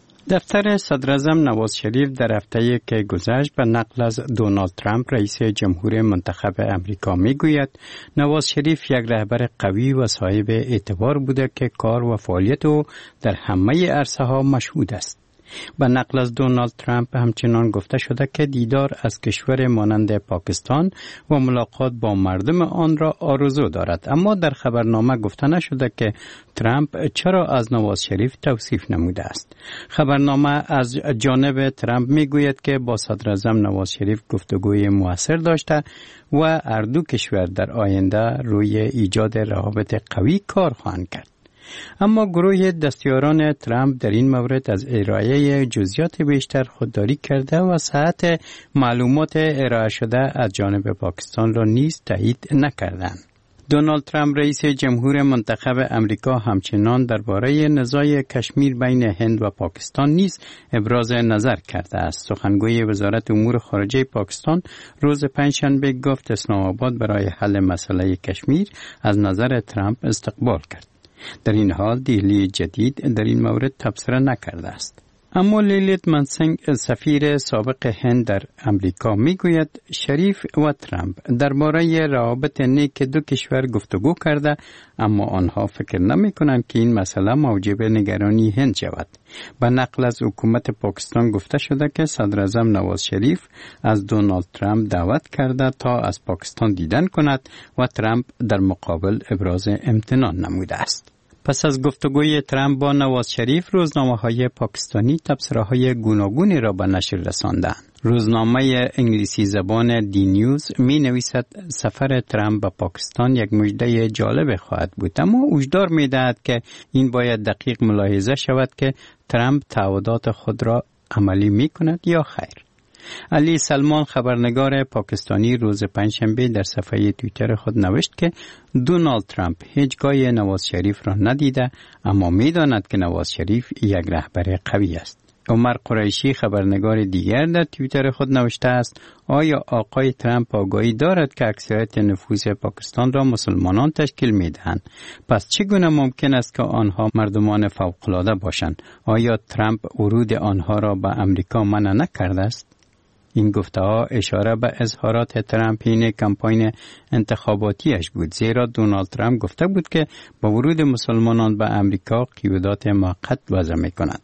دفتر صدر اعظم نواز شریف در هفته که گذشت به نقل از دونالد ترامپ رئیس جمهور منتخب امریکا میگوید نواز شریف یک رهبر قوی و صاحب اعتبار بوده که کار و فعالیت او در همه عرصه ها مشهود است. به نقل از دونالد ترامپ همچنان گفته شده که دیدار از کشور مانند پاکستان و ملاقات با مردم آن را آرزو دارد، اما در خبرنامه گفته نشده که ترامپ چرا از نواز شریف توصیف نموده است. خبرنامه از جانب ترامپ میگوید که با صدر اعظم نواز شریف گفتگوی موثر داشته و هر دو کشور در آینده روی ایجاد روابط قوی کار خواهند کرد. اما گروه دستیاران ترامپ در این مورد از ارائه جزئیات بیشتر خودداری کرده و صحت معلومات ارائه شده از جانب پاکستان را نیز تایید نکردند. دونالد ترامپ رئیس جمهور منتخب امریکا همچنان درباره نزاع کشمیر بین هند و پاکستان نیز ابراز نظر کرده است. سخنگوی وزارت امور خارجه پاکستان روز پنجشنبه گفت اسلام آباد برای حل مسئله کشمیر از نظر ترامپ استقبال کرد. در این حال دهلی جدید در این مورد تبصره نکرده است. اما لیلیت منسنگ سفیر سابق هند در امریکا میگوید شریف و ترامپ درباره روابط نیک دو کشور گفتگو کرده، اما آنها فکر نمی کنند که این مسئله موجب نگرانی هند شود. به نقل از حکومت پاکستان گفته شده که صدر اعظم نواز شریف از دونالد ترامپ دعوت کرده تا از پاکستان دیدن کند و ترامپ در مقابل ابراز امتنان نموده است. پس از گفتگوی ترامپ با نواز شریف، روزنامه‌های پاکستانی تبصره‌های گوناگونی را به نشر رساندند. روزنامه انگلیسی زبان دی نیوز می نویسد سفر ترامپ به پاکستان یک مژده جالب خواهد بود، اما هشدار می دهد که این باید دقیق ملاحظه شود که ترامپ تعهدات خود را عملی می کند یا خیر. علی سلمان خبرنگار پاکستانی روز پنجشنبه در صفحه توییتر خود نوشت که دونالد ترامپ هیچگاه نواز شریف را ندیده، اما می‌داند که نواز شریف یک رهبر قوی است. عمر قریشی خبرنگار دیگر در توییتر خود نوشته است آیا آقای ترامپ آگاهی دارد که اکثریت نفوس پاکستان را مسلمانان تشکیل می‌دهند؟ پس چگونه ممکن است که آنها مردمان فوق‌العاده باشند؟ آیا ترامپ ورود آنها را به امریکا منع نکرده است؟ این گفته‌ها اشاره به اظهارات ترامپ این کمپاین انتخاباتیش بود، زیرا دونالد ترامپ گفته بود که با ورود مسلمانان به امریکا قیودات موقت وضع می‌کند.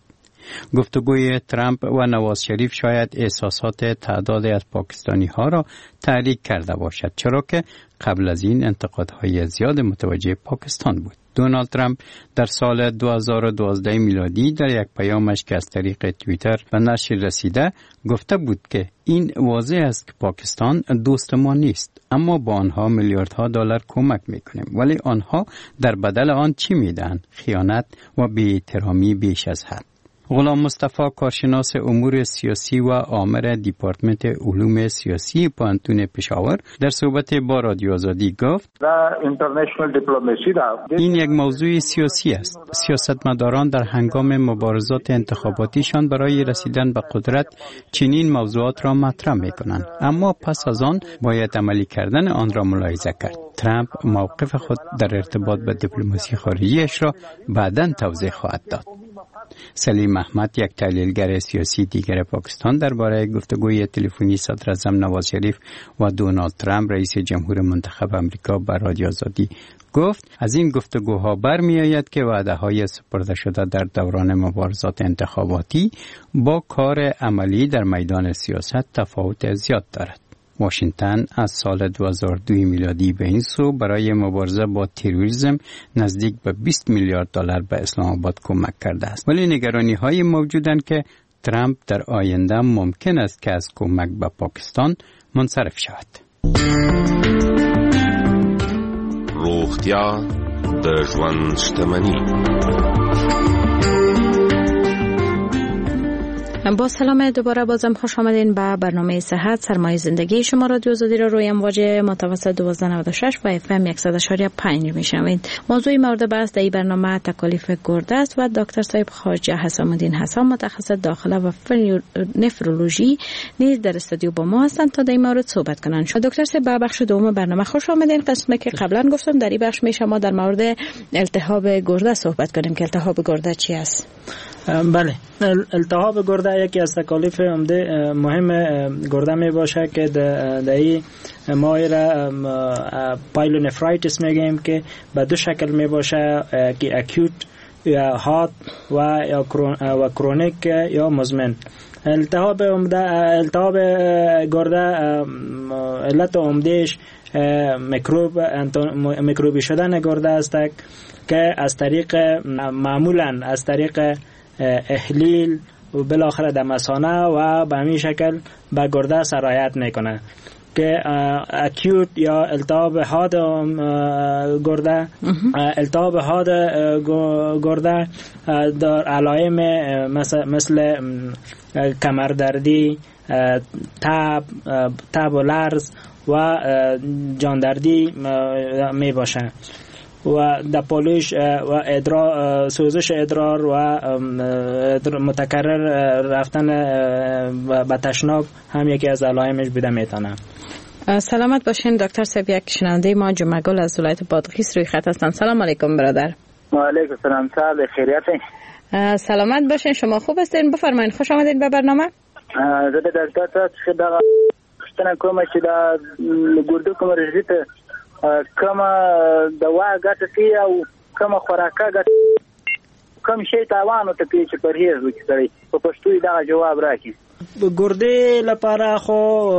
گفتگوی ترامپ و نواز شریف شاید احساسات تعدادی از پاکستانی‌ها را تحریک کرده باشد، چرا که قبل از این انتقادهای زیاد متوجه پاکستان بود. دونالد ترامپ در سال دو هزار و دوازده میلادی در یک پیامش که از طریق توییتر به نشر رسیده گفته بود که این واضح است که پاکستان دوست ما نیست، اما با آنها میلیاردها دلار کمک میکنیم، ولی آنها در بدل آن چی میدن؟ خیانت و بی‌احترامی بیش از حد. غلام مصطفی کارشناس امور سیاسی و آمر دیپارتمنت علوم سیاسی پانتون پشاور در صحبت با رادیو آزادی گفت این یک موضوع سیاسی است. سیاستمداران در هنگام مبارزات انتخاباتیشان برای رسیدن به قدرت چنین موضوعات را مطرح میکنند، اما پس از آن باید عملی کردن آن را ملاحظه کرد. ترامپ موقف خود در ارتباط با دیپلماسی خارجیش را بعداً توضیح خواهد داد. سلیم احمد، یک تحلیلگر سیاسی دیگر پاکستان، درباره گفتگوی تلفنی صدر اعظم نواز شریف و دونالد ترامپ رئیس جمهور منتخب آمریکا با رادیو آزادی گفت از این گفتگوها برمی آید که وعده های سپرده شده در دوران مبارزات انتخاباتی با کار عملی در میدان سیاست تفاوت زیاد دارد. واشنگتن از سال دو هزار و دو میلادی به این سو برای مبارزه با تروریسم نزدیک به بیست میلیارد دلار به اسلام آباد کمک کرده است، ولی نگرانی های موجودند که ترامپ در آینده ممکن است که از کمک به پاکستان منصرف شود. روغتیا د ژوند شتمنی. با سلام دوباره بازم خوش آمدین به برنامه صحت سرمایه زندگی. شما رادیو آزادی را روی امواج متوسط دوازده نود و شش و اف ام صد و یک و پنج میشنوید. موضوع مورد بحث در این برنامه تکالیف گرده است و دکتر صاحب خواجه حسام الدین حسام متخصص داخله و نفرولوژی نیز در استودیو با ما هستند تا در این مورد صحبت کنند. دکتر صاحب به بخش دوم برنامه خوش آمدین. قسمتی که قبلا گفتم در این بخش می شما در مورد التهاب گرده صحبت کنیم که التهاب گرده چی است؟ بله، التهاب گرده یکی از تکالیف عمده مهم گرده می باشه که در این مایره پایلونفرایتس میگیم که به دو شکل می باشه که اکیوت یا هات و یا و کرونیک یا مزمن. التهاب عمده التهاب گرده علت عمدهش میکروب میکروبی شدن گرده است که از طریق معمولا از طریق احلیل و بالاخره در مثانه و به همین شکل به گرده سرایت میکنه که اکیوت یا التهاب حاد گرده التهاب حاد گرده در علائم مثل, مثل کمردردی، تب تب و لرز و جاندردی می باشه و دپولش و ادرار سوزش ادرار و متکرر رفتن به تشناب هم یکی از علائمش بوده میتونه. سلامت باشین دکتر صاحب. یک شنونده ما جمعگل از ولایت بادغیس روی خط هستند. سلام علیکم برادر. و علیکم السلام. صاحب خیریت؟ سلامت باشین، شما خوب هستین؟ بفرمایید، خوش آمدید به برنامه. زه د ډاکټر څخه دا پوښتنه کوم چې دا ګردو کوم رژیت کوم دوا ګټه کوي او کوم خوراکه ګټه کوم شی تاوان ته کوي چې پرهیز وکړي په پښتو دا جواب راکړي. ګردې لپاره خو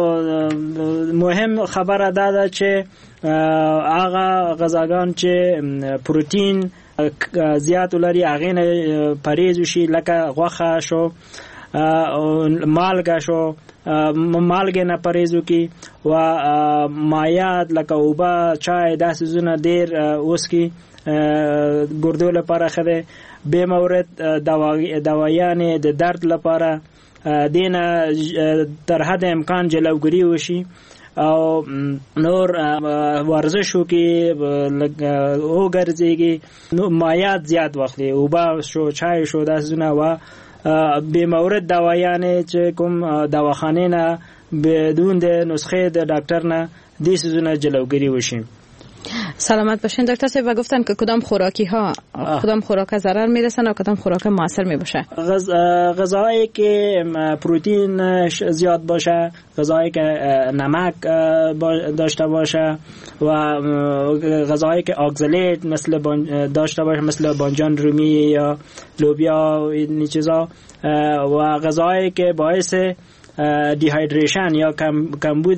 مهم خبره دا ده چې هغه غذاګان چې پروتین زیات لري هغه نه پرهیز وشي، لکه غوښه شو، مالګه شو، مالګه نه پرهیز وکړي و مایعات لکه اوبه، چای، داسې څیزونه ډېر وڅښي ګردو لپاره ښه دی. به مورد دوایانې د درد لپاره دینه تر حد امکان جلوګیری وشي او نور ورزش وکړي، وګرځېږي، مایعات زیات واخلي، اوبه شو، چای شو، داسې څیزونه و به مورد دوایانې چې کوم دواخانه نه بدون د نسخه د ډاکټر نه دې څیزونه جلوګیری وشي. سلامت باشین دکتر صاحب. و گفتن که کدام خوراکی ها کدام خوراک ضرر میرسن و کدام خوراک موثر میباشه؟ غذ... غذایی که پروتین زیاد باشه، غذایی که نمک داشته باشه و غذایی که اگزلیت مثل داشته باشه مثل بانجان رومی یا لوبیا و این چیزا و غذایی که باعث دیهایدریشن یا کم کمبود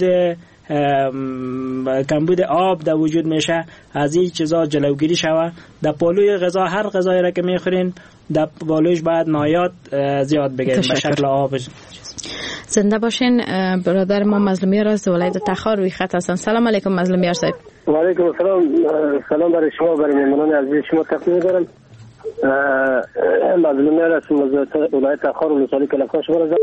کمبود آب در وجود میشه، از این چیزا جلوگیری شوه. در پالوی غذا هر غذایی را که میخورین در پالویش باید مایات زیاد بگیرین به شکل آب. زنده باشین. برادر ما مظلومیار از ولایت تخار روی خط هستن. سلام علیکم مظلومیار صاحب. و علیکم السلام. سلام برای شما، برای مهمانان عزیز شما تقدیم می‌کنم. مظلومیار از ولایت تخار و ولسوالی کلفگان شما را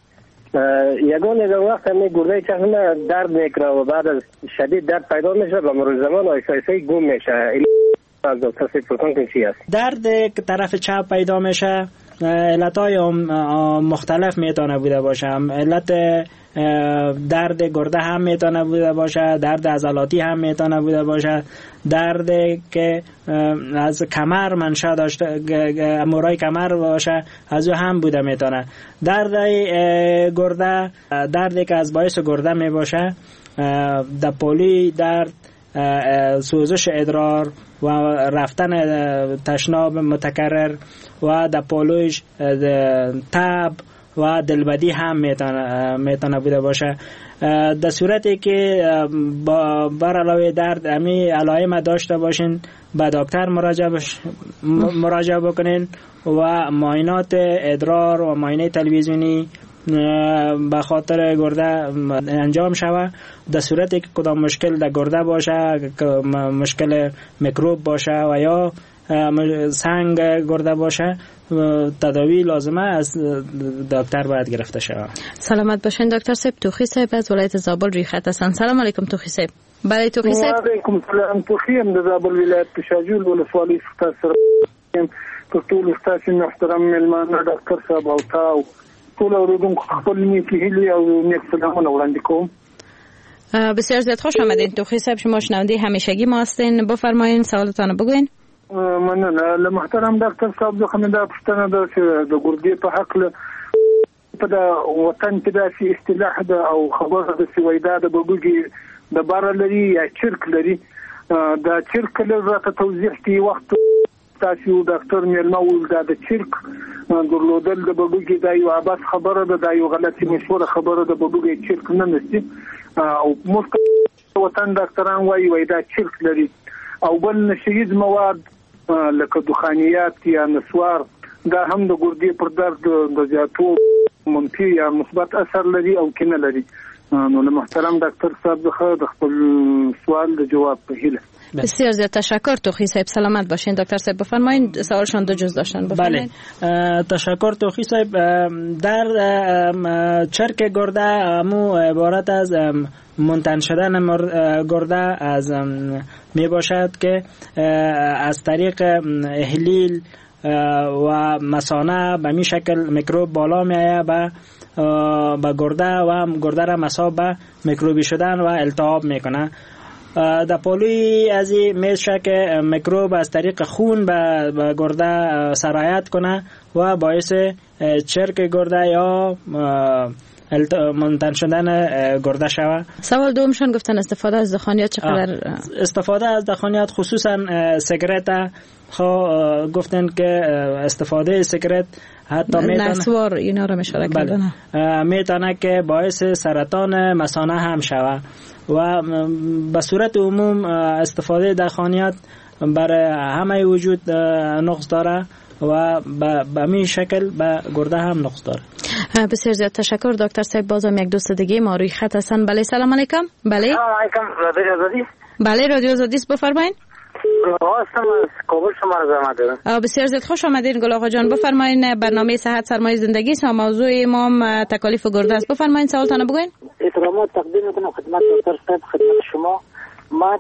یگان یگان وقت همه گرده چشم درد میکنه و بعد از شدید درد پیدا میشه و مرور زمان آیسته آیسته گم میشه. از دکتر سید پرسان که چی است؟ درد که طرف چپ پیدا میشه علتهای مختلف میتونه بوده باشه. علت درد گرده هم میتونه بوده باشه، درد عضلاتی هم میتونه بوده باشه، درد که از کمر منشأ داشته امورای کمر باشه از او هم بوده میتونه. درد گرده دردی که از باعث گرده می باشه، در پولی درد، سوزش ادرار و رفتن تشناب متکرر و در پولوش تب و دلبدی هم میتونه میتونه بوده باشه. در صورتی که بر علاوه درد امی علائم داشته باشین به دکتر مراجعه بش... مراجعه بکنین و معاینات ادرار و معاینه تلویزیونی به خاطر گرده انجام شود. در صورتی که کدام مشکل در گرده باشه، مشکل میکروب باشه و یا سنگ گرده باشه، تداوی لازمه از دکتر باید گرفته شود. سلامت باشین دکتر صاحب. توخی صاحب از ولایت زابل روی خط هستن. سلام علیکم توخی صاحب. برای توخی صاحب. و علیکم سلام. توخی ام در زابل ولایت پشاجول ولسوالی سختاسر که طول استاسي محترم ملمانه دکتر صاحب او تاو ټول اوریدونکو خپل نیکی هیلې او نیک سلامونه وړاندې کوم. بسیار زیاد خوش آمدین توخی صاحب. شما شنونده همیشگی ما هستین. بفرمایید سوالتان بگوین. مننه. له محترم ډاکټر صاحب د خمنده پښتنه د د ګردې په حق له په د وطن کې داسې اصطلاح ده او خبره د سویدا د بګوګي د بار لري یا چرک لري. د چرک لپاره توضیح کی وخت تاسو ډاکټر مېلمه ول د چرک درلودل د بګوګي د یو اباس خبره ده، د یو غلطي مشوره خبره ده. بګوګي چرک نه نشي او مست وطن ډاکټران وایي وای دا چرک لري. او بل نشیز مواد لکه دخانیات یا نسوار دا هم د ګردې پر درد د زیاتو منفي یا مثبت اثر لري او کنه لري. نو له محترم ډاکټر صاحب څخه د خپل سوال د جواب په هیله. بسیار زیاد تشکر توخی صاحب. سلامت باشین دکتر صاحب. بفرمایید سوالشان دو جز داشتن. بله تشکر توخی صاحب. در چرک گرده امو عبارت از منتن شدن گرده از می باشد که از طریق احلیل و مثانه به می شکل میکروب بالا می آید به به گرده و گرده را مساب به میکروبی شدن و التهاب میکنه. در پالوی از این میشه که میکروب از طریق خون به, به گرده سرایت کنه و باعث چرک گرده یا منتن شدن گرده شوه. سوال دومشون گفتن استفاده از دخانیات چقدر؟ استفاده از دخانیات خصوصا سیگارت ها گفتن که استفاده سیگارت حتی میتونه نسوار اینا رو اشاره کردن میتونه که باعث سرطان مثانه هم شوه و به صورت عموم استفاده دخانیات برای همه وجود نقص داره و به همین شکل به گرده هم نقص داره. بسیار زیاد تشکر دکتر صاحب. بازم یک دوست دیگه ما روی خط هستن. بله سلام علیکم. بله سلام علیکم. رادیو آزادی. بله رادیو آزادی است. بفرمایید. هستم از کابل شما را زحمت دادم. بسیار زیاد خوش آمدین گل آقا جان. بفرمایید برنامه صحت سرمایه زندگی است. موضوع ما تکالیف گرده است. بفرمایید سوالتون بگوین. احترامات تقدیم میکنم خدمت دکتر صاحب، خدمت شما. ما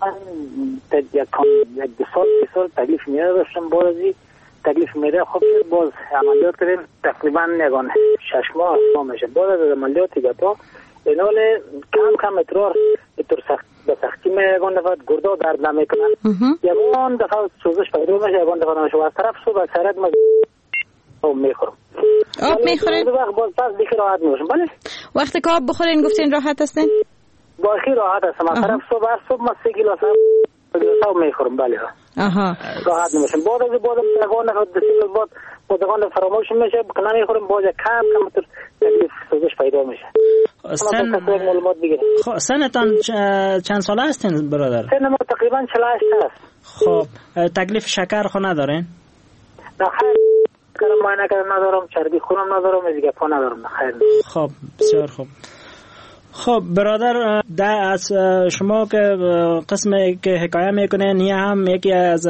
تقریبا یک دو سال سه سال تکلیف میره داشتم بازی تکلیف میره خوب شد. باز عملیات کردیم تقریبا یگان شش ماه ما میشه. باز از عملیات گتا اینال کم کم ادرار اتر سخت به سختی میگن دفعه گرده درد نمیکنن. یگان دفعه سوزش پیدا میشه، یگان دفعه نمیشه. و از طرف صبح سرد ما آب میخورم. آب میخورین؟ وقت باز پس دیگه راحت میشم. بله وقتی که آب بخورین گفتین راحت هستین؟ باقی راحت هستم. از طرف صبح هر صبح ما سه گلاس آب میخورم. بله آها راحت نمیشیم. بعد از بعد پدگان دسیل بعد پدگان فراموش میشه، بکنه میخوریم باز کم کم تو تکلیف سوزش پیدا میشه. سن معلومات بگیریم. خب سنتان چند ساله هستین برادر؟ سن ما تقریبا چهل و هشت است. خب تکلیف شکر خو ندارین؟ نه خیر، کرم معاینه کردم ندارم، چربی خونم ندارم، دیگه پا ندارم. خیر. خب بسیار خوب. خب برادر، در از شما که قسم که حکایه میکنین یه هم یکی از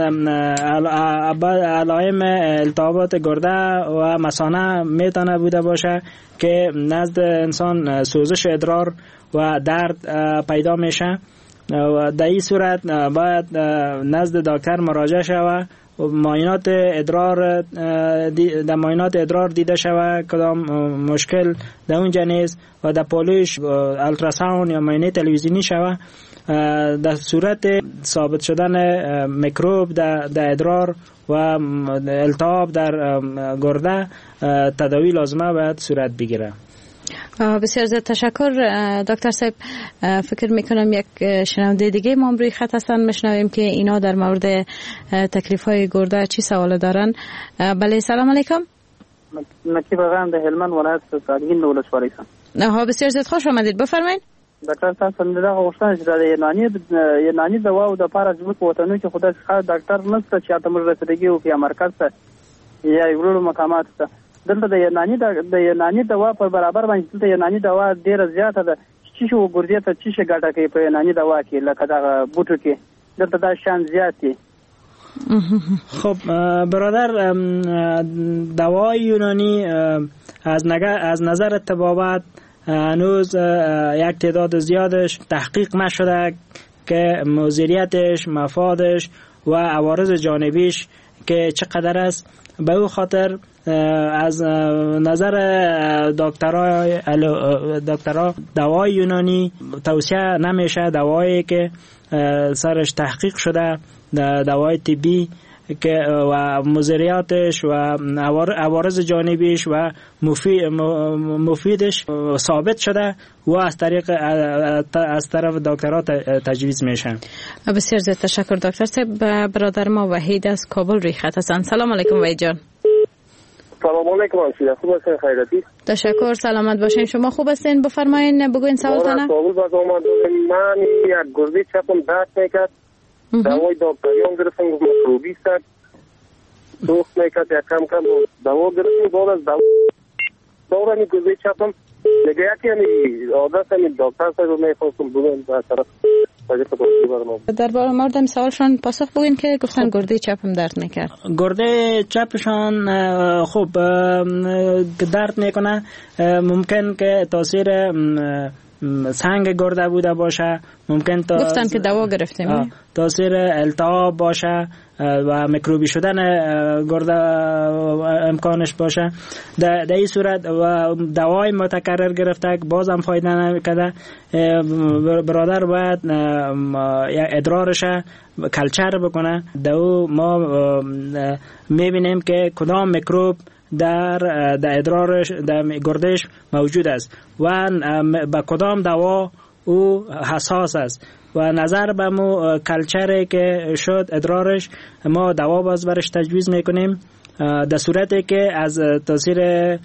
علائم التهابات گرده و مثانه میتونه بوده باشه که نزد انسان سوزش ادرار و درد پیدا میشه و در این صورت باید نزد دکتر مراجعه شود، معاینات ادرار در معاینات ادرار دیده شود کدام مشکل در اونجا نیست و در پالوش التراساوند یا معاینه تلویزیونی شود. در صورت ثابت شدن میکروب در, در ادرار و التهاب در گرده تداوی لازمه باید صورت بگیره. بسیار زیاد تشکر دکتر صاحب. فکر میکنم یک شنونده دیگه ما روی خط هستن، میشنویم که اینا در مورد تکلیف های گرده چی سوال دارن. بله سلام علیکم. نکی بغام در هلمند ولایت سالگین دولت واریسان. ها بسیار زیاد خوش آمدید، بفرمایید. دکتر تاسو نه دا غوښتنه چې د یوناني یوناني دوا او د پاره ځمکو وطنو کې خدای څخه ډاکټر نشته چې تاسو موږ رسیدګي او په مرکز ته یا یو مقامات ته دلته د یوناني د یوناني دوا په برابر باندې د یوناني دوا ډیره زیاته ده چې شو ګردې ته چې څه ګټه کوي په یوناني دوا کې لکه دا بوټو کې دلته دا شان زیات دي. خب برادر، دوای یونانی از نظر از نظر طبابت هنوز یک تعداد زیادش تحقیق نشده که مضریتش، مفادش و عوارض جانبیش که چقدر است. به او خاطر از نظر دکترها دکترها دوای یونانی توصیه نمیشه، دوایی که سرش تحقیق شده، دوای طبی که و مضریاتش و عوارض جانبیش و مفیدش ثابت شده و از طریق از طرف دکترها تجویز میشن. بسیار زیاد تشکر دکتر صاحب. برادر ما وحید از کابل روی خط هستند. سلام علیکم وحید جان. سلام علیکم انشالله خوب هستین خیراتی؟ تشکر، سلامت باشین. شما خوب هستین؟ بفرمایین بگوین سوالتونه. کابل باز اومد من یک گردی چپم درد میکرد، دوای دکتریام گرفتم مکروبی است، سوخت میکرد یک کم کم دوا گرفتم، بعد از دوا دورا می گردی چپم دیگه یکی همی عادت همی دکتر صاحب میخواستم بگوین در طرف در مورد سوالشان پاسخ بگوین که گفتن گرده چپم درد میکرد. گرده چپشان خوب درد میکنه، ممکن که تاثیر سنگ گرده بوده باشه، ممکن تا گفتن که دوا گرفتیم، تاثیر التهاب باشه و میکروبی شدن گرده امکانش باشه. در این صورت و دوای متکرر گرفته باز هم فایده نمیکنه. برادر باید ادرارش کلچر بکنه. دو ما میبینیم که کدام میکروب در در ادرارش در گردش موجود است و به کدام دوا او حساس است و نظر به مو کلچری که شد ادرارش ما دوا باز برش تجویز میکنیم در صورتی که از تاثیر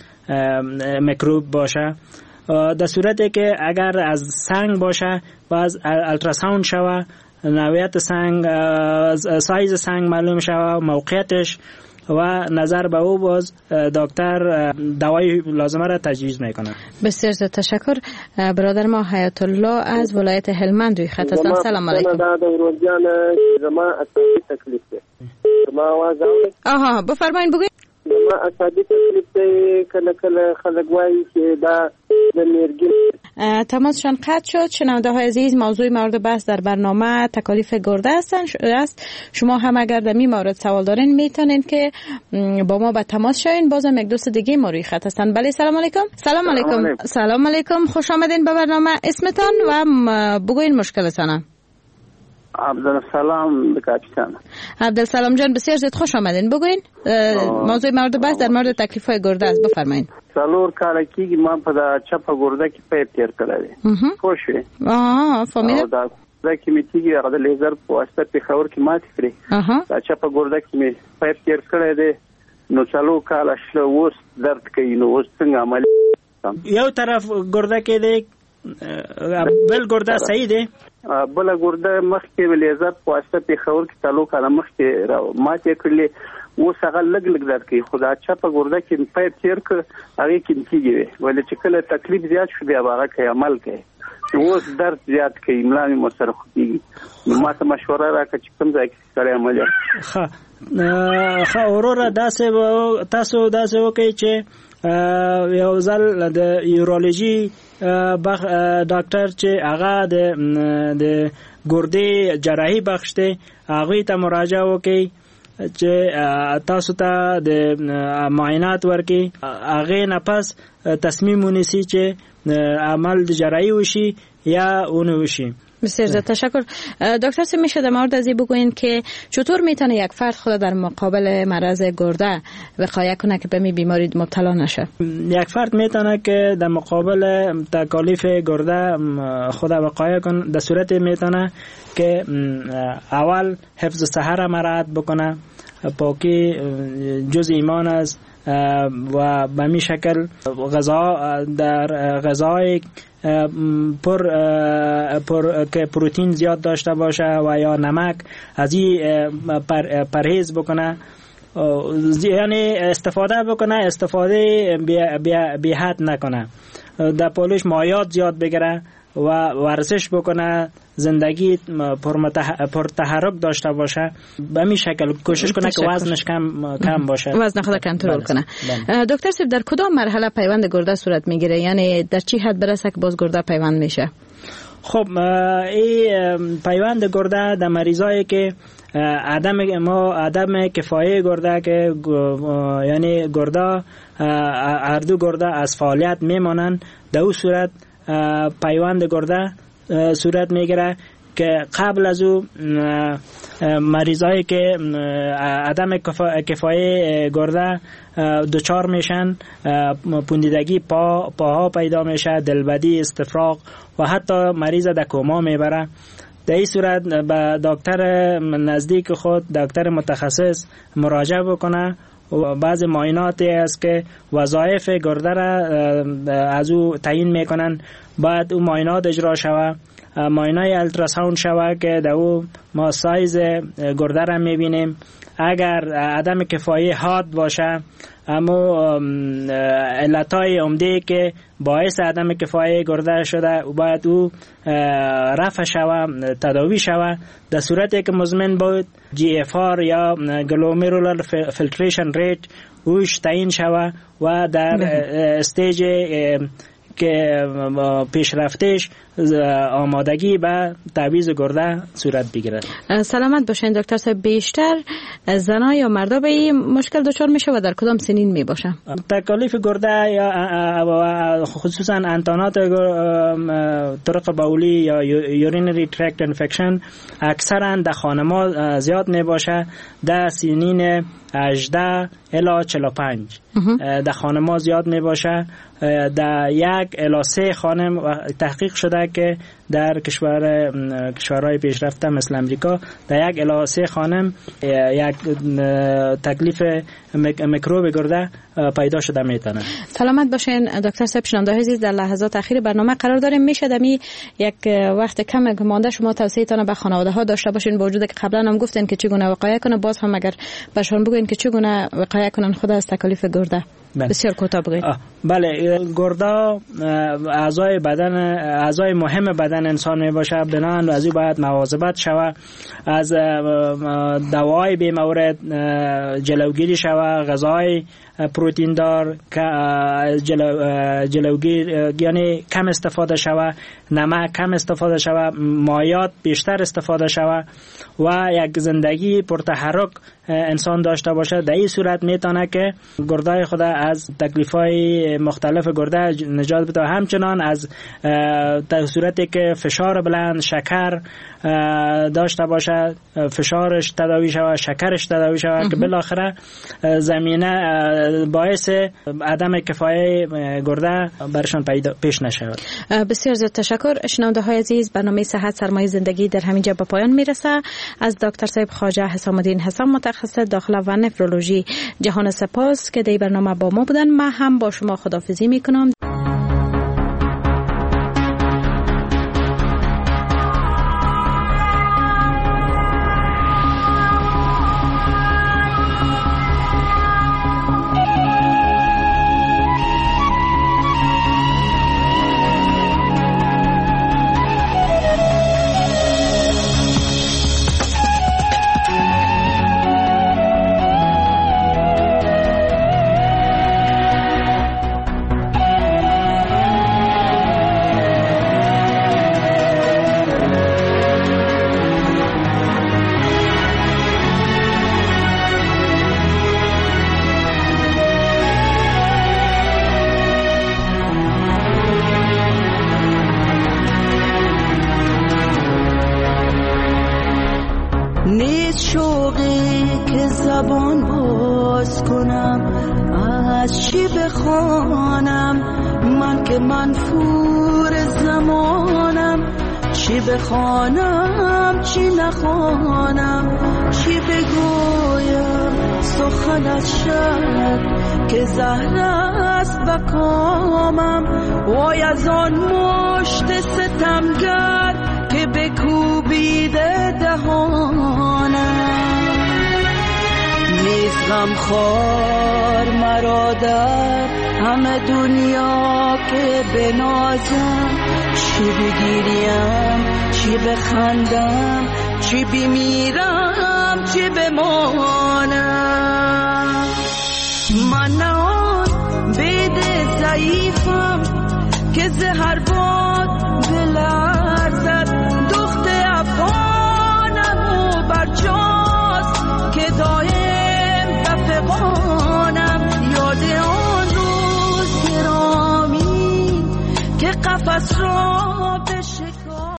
میکروب باشه. در صورتی که اگر از سنگ باشه باز التراساوند شوه، نوعیت سنگ، سایز سنگ معلوم شوه، موقعیتش و نظر به او باز دکتر دوای لازمه را تجویز میکنه. بسیار زیاد تشکر. برادر ما حیات الله از ولایت هلمند روی خط هستند. سلام علیکم. آها بفرمایید بگوید. ما اصابی تکلیف دی کله کله خلق وایي چې دا د میرګي تماسشان قطع شد. شنونده های عزیز، موضوع مورد بحث در برنامه تکالیف گرده است. شما هم اگر در این مورد سوال دارین میتونین که با ما به تماس شوین. بازم یک دوست دیگه ما روی خط هستن. بله سلام علیکم. سلام علیکم. سلام علیکم، خوش آمدین به برنامه. اسمتان و بگوین مشکلتان. عبدالسلام کاپیتان. عبدالسلام جان بسیار زیاد خوش آمدین. بگوین موضوع مورد بحث در مورد تکلیف‌های گرده است. بفرمایید. څلور کال کېږي ما په چپه ګرده کې پیپ تیر کړی دی. خوشوي. آه فهمیدم. دا د گرده که میتیږي هغه د لیزر په واسطه پېښور کې ماتې کړې دا چپه ګرده کې مې پایپ تیر کړی دی نو څلور کاله شله اوس درد کوي نو اوس څنګه عملي یو طرف ګرده کې دی بل ګرده صحیح دی بل ګرده مخکې لیزر په واسطه پېښور کې څلور کاله مخکې ماتې کړلې اوس هغه لږ لږ درد کوي خو دا چپه ګرده کې پایپ تیر کړ هغې کې کېږي ولې چې کله تکلیف زیات شو بیا به هغه کوي عمل کوي اوس درد زیات کوي ملا مې مو سره خوږېږي نو ما ته مشوره راکړه چې کوم ځای کې سړی عملیات ښه ښه وروره داسې تاسو داسې وکړئ چې یو ځل د یورولوژي ډاکټر چې هغه د ګردې جراحي بخش دی هغوی ته مراجعه وکړئ چې تاسو ته د معاینات ورکړي هغې نه پس تصمیم ونیسي چې عمل د جراحی وشی یا اون وشی. بسیار زیاد تشکر. دکتر سی میشه در مورد از این بگوین که چطور میتونه یک فرد خود در مقابل مرض گرده وقایه کنه که به می بیماری مبتلا نشه؟ یک فرد میتونه که در مقابل تکالیف گرده خود وقایه کنه در صورت میتونه که اول حفظ صحه مراعات بکنه، پاکی جز ایمان است و به می شکل غذا در غذای پر پر که پروتئین زیاد داشته باشه و یا نمک از این پر پرهیز بکنه، یعنی استفاده بکنه، استفاده بی حد نکنه، در پولش مایات زیاد بگیره و ورزش بکنه، زندگی پر تحرک داشته باشه، به این شکل کوشش کنه که وزنش کم کم باشه، وزن خود کنترل کنه. دکتر صاحب در کدام مرحله پیوند گرده صورت میگیره؟ یعنی در چی حد برسه که باز گرده پیوند میشه؟ خب این پیوند گرده در مریضایی که عدم ما عدم کفایه گرده که یعنی گرده هر دو گرده از فعالیت میمانند، در اون صورت پیوند گرده صورت میگیره که قبل از او مریضایی که عدم کفایه گرده دچار میشن، پوندیدگی پا پاها پیدا میشه، دلبدی، استفراغ و حتی مریض در کما میبره. در این صورت به دکتر نزدیک خود، دکتر متخصص مراجعه بکنه و بعض معایناتی است که وظایف گرده را از او تعیین میکنن، بعد او معاینات اجرا شوه، معاینه التراساوند شوه که در او ما سایز گرده را میبینیم. اگر عدم کفایه حاد باشه، اما علتهای عمده که باعث عدم کفایه گرده شده باید او رفع شوه، تداوی شوه. در صورتی که مزمن بود جی اف آر یا گلومرولار فیلتریشن ریت اوش تعیین شوه و در استیج که پیشرفتش آمادگی به تعویض گرده صورت بگیرد. سلامت باشین دکتر صاحب. بیشتر زنها یا مردا به این مشکل دچار میشه و در کدام سنین می باشه؟ تکالیف گرده یا خصوصا انتانات طرق بولی یا یورینری ترکت انفکشن اکثرا در خانم‌ها زیاد می باشه، در سنین هجده الی چهل و پنج در خانم‌ها زیاد می باشه. در یک الی سه خانم تحقیق شده که در کشور کشورهای پیشرفته مثل امریکا در یک الی سه خانم یک تکلیف میکروب گرده پیدا شده میتونه. سلامت باشین دکتر صاحب. شنونده عزیز در لحظات اخیر برنامه قرار داریم. میشه دمی یک وقت کم مانده شما توصیه‌تان به خانواده ها داشته باشین، با وجودی که قبلا هم گفتین که چگونه وقایه کنه، باز هم اگر بهشون بگین که چگونه وقایه کنن خود از تکالیف گرده. بله. بسیار کوتاه بگید. بله، گرده اعضای بدن اعضای مهم بدن انسان می باشه، بنابراین از این باید مواظبت شود، از دوای بی مورد جلوگیری شود، غذای پروتئین دار جلوگیر یعنی کم استفاده شود، نمک کم استفاده شود، مایات بیشتر استفاده شود و یک زندگی پرتحرک انسان داشته باشه. در این صورت میتونه که گرده خود از تکلیف‌های مختلف گرده نجات بده. همچنان از در صورتی که فشار بلند، شکر داشته باشه، فشارش تداوی شود، شکرش تداوی شود که بالاخره زمینه باعث عدم کفایه گرده برشان پیدا پیش نشود. بسیار زیاد تشکر تشکر. شنونده های عزیز، برنامه صحت سرمایه زندگی در همینجا به پایان میرسه. از دکتر صاحب خواجه حسام الدین حسن متخصص داخله و نفرولوژی جهان سپاس که در برنامه با ما بودن. من هم با شما خداحافظی میکنم. بخوانم چی نخوانم، چی بگویم سخن از شب که زهر است به کامم. وای از آن مشت ستمگر که بکوبیده دهانم. نیست غمخوار مرا در همه دنیا که بنازم، چی بگیریم چی بخندم، چی بمیرم چی بمانم. من آن بید ضعیفم که زهر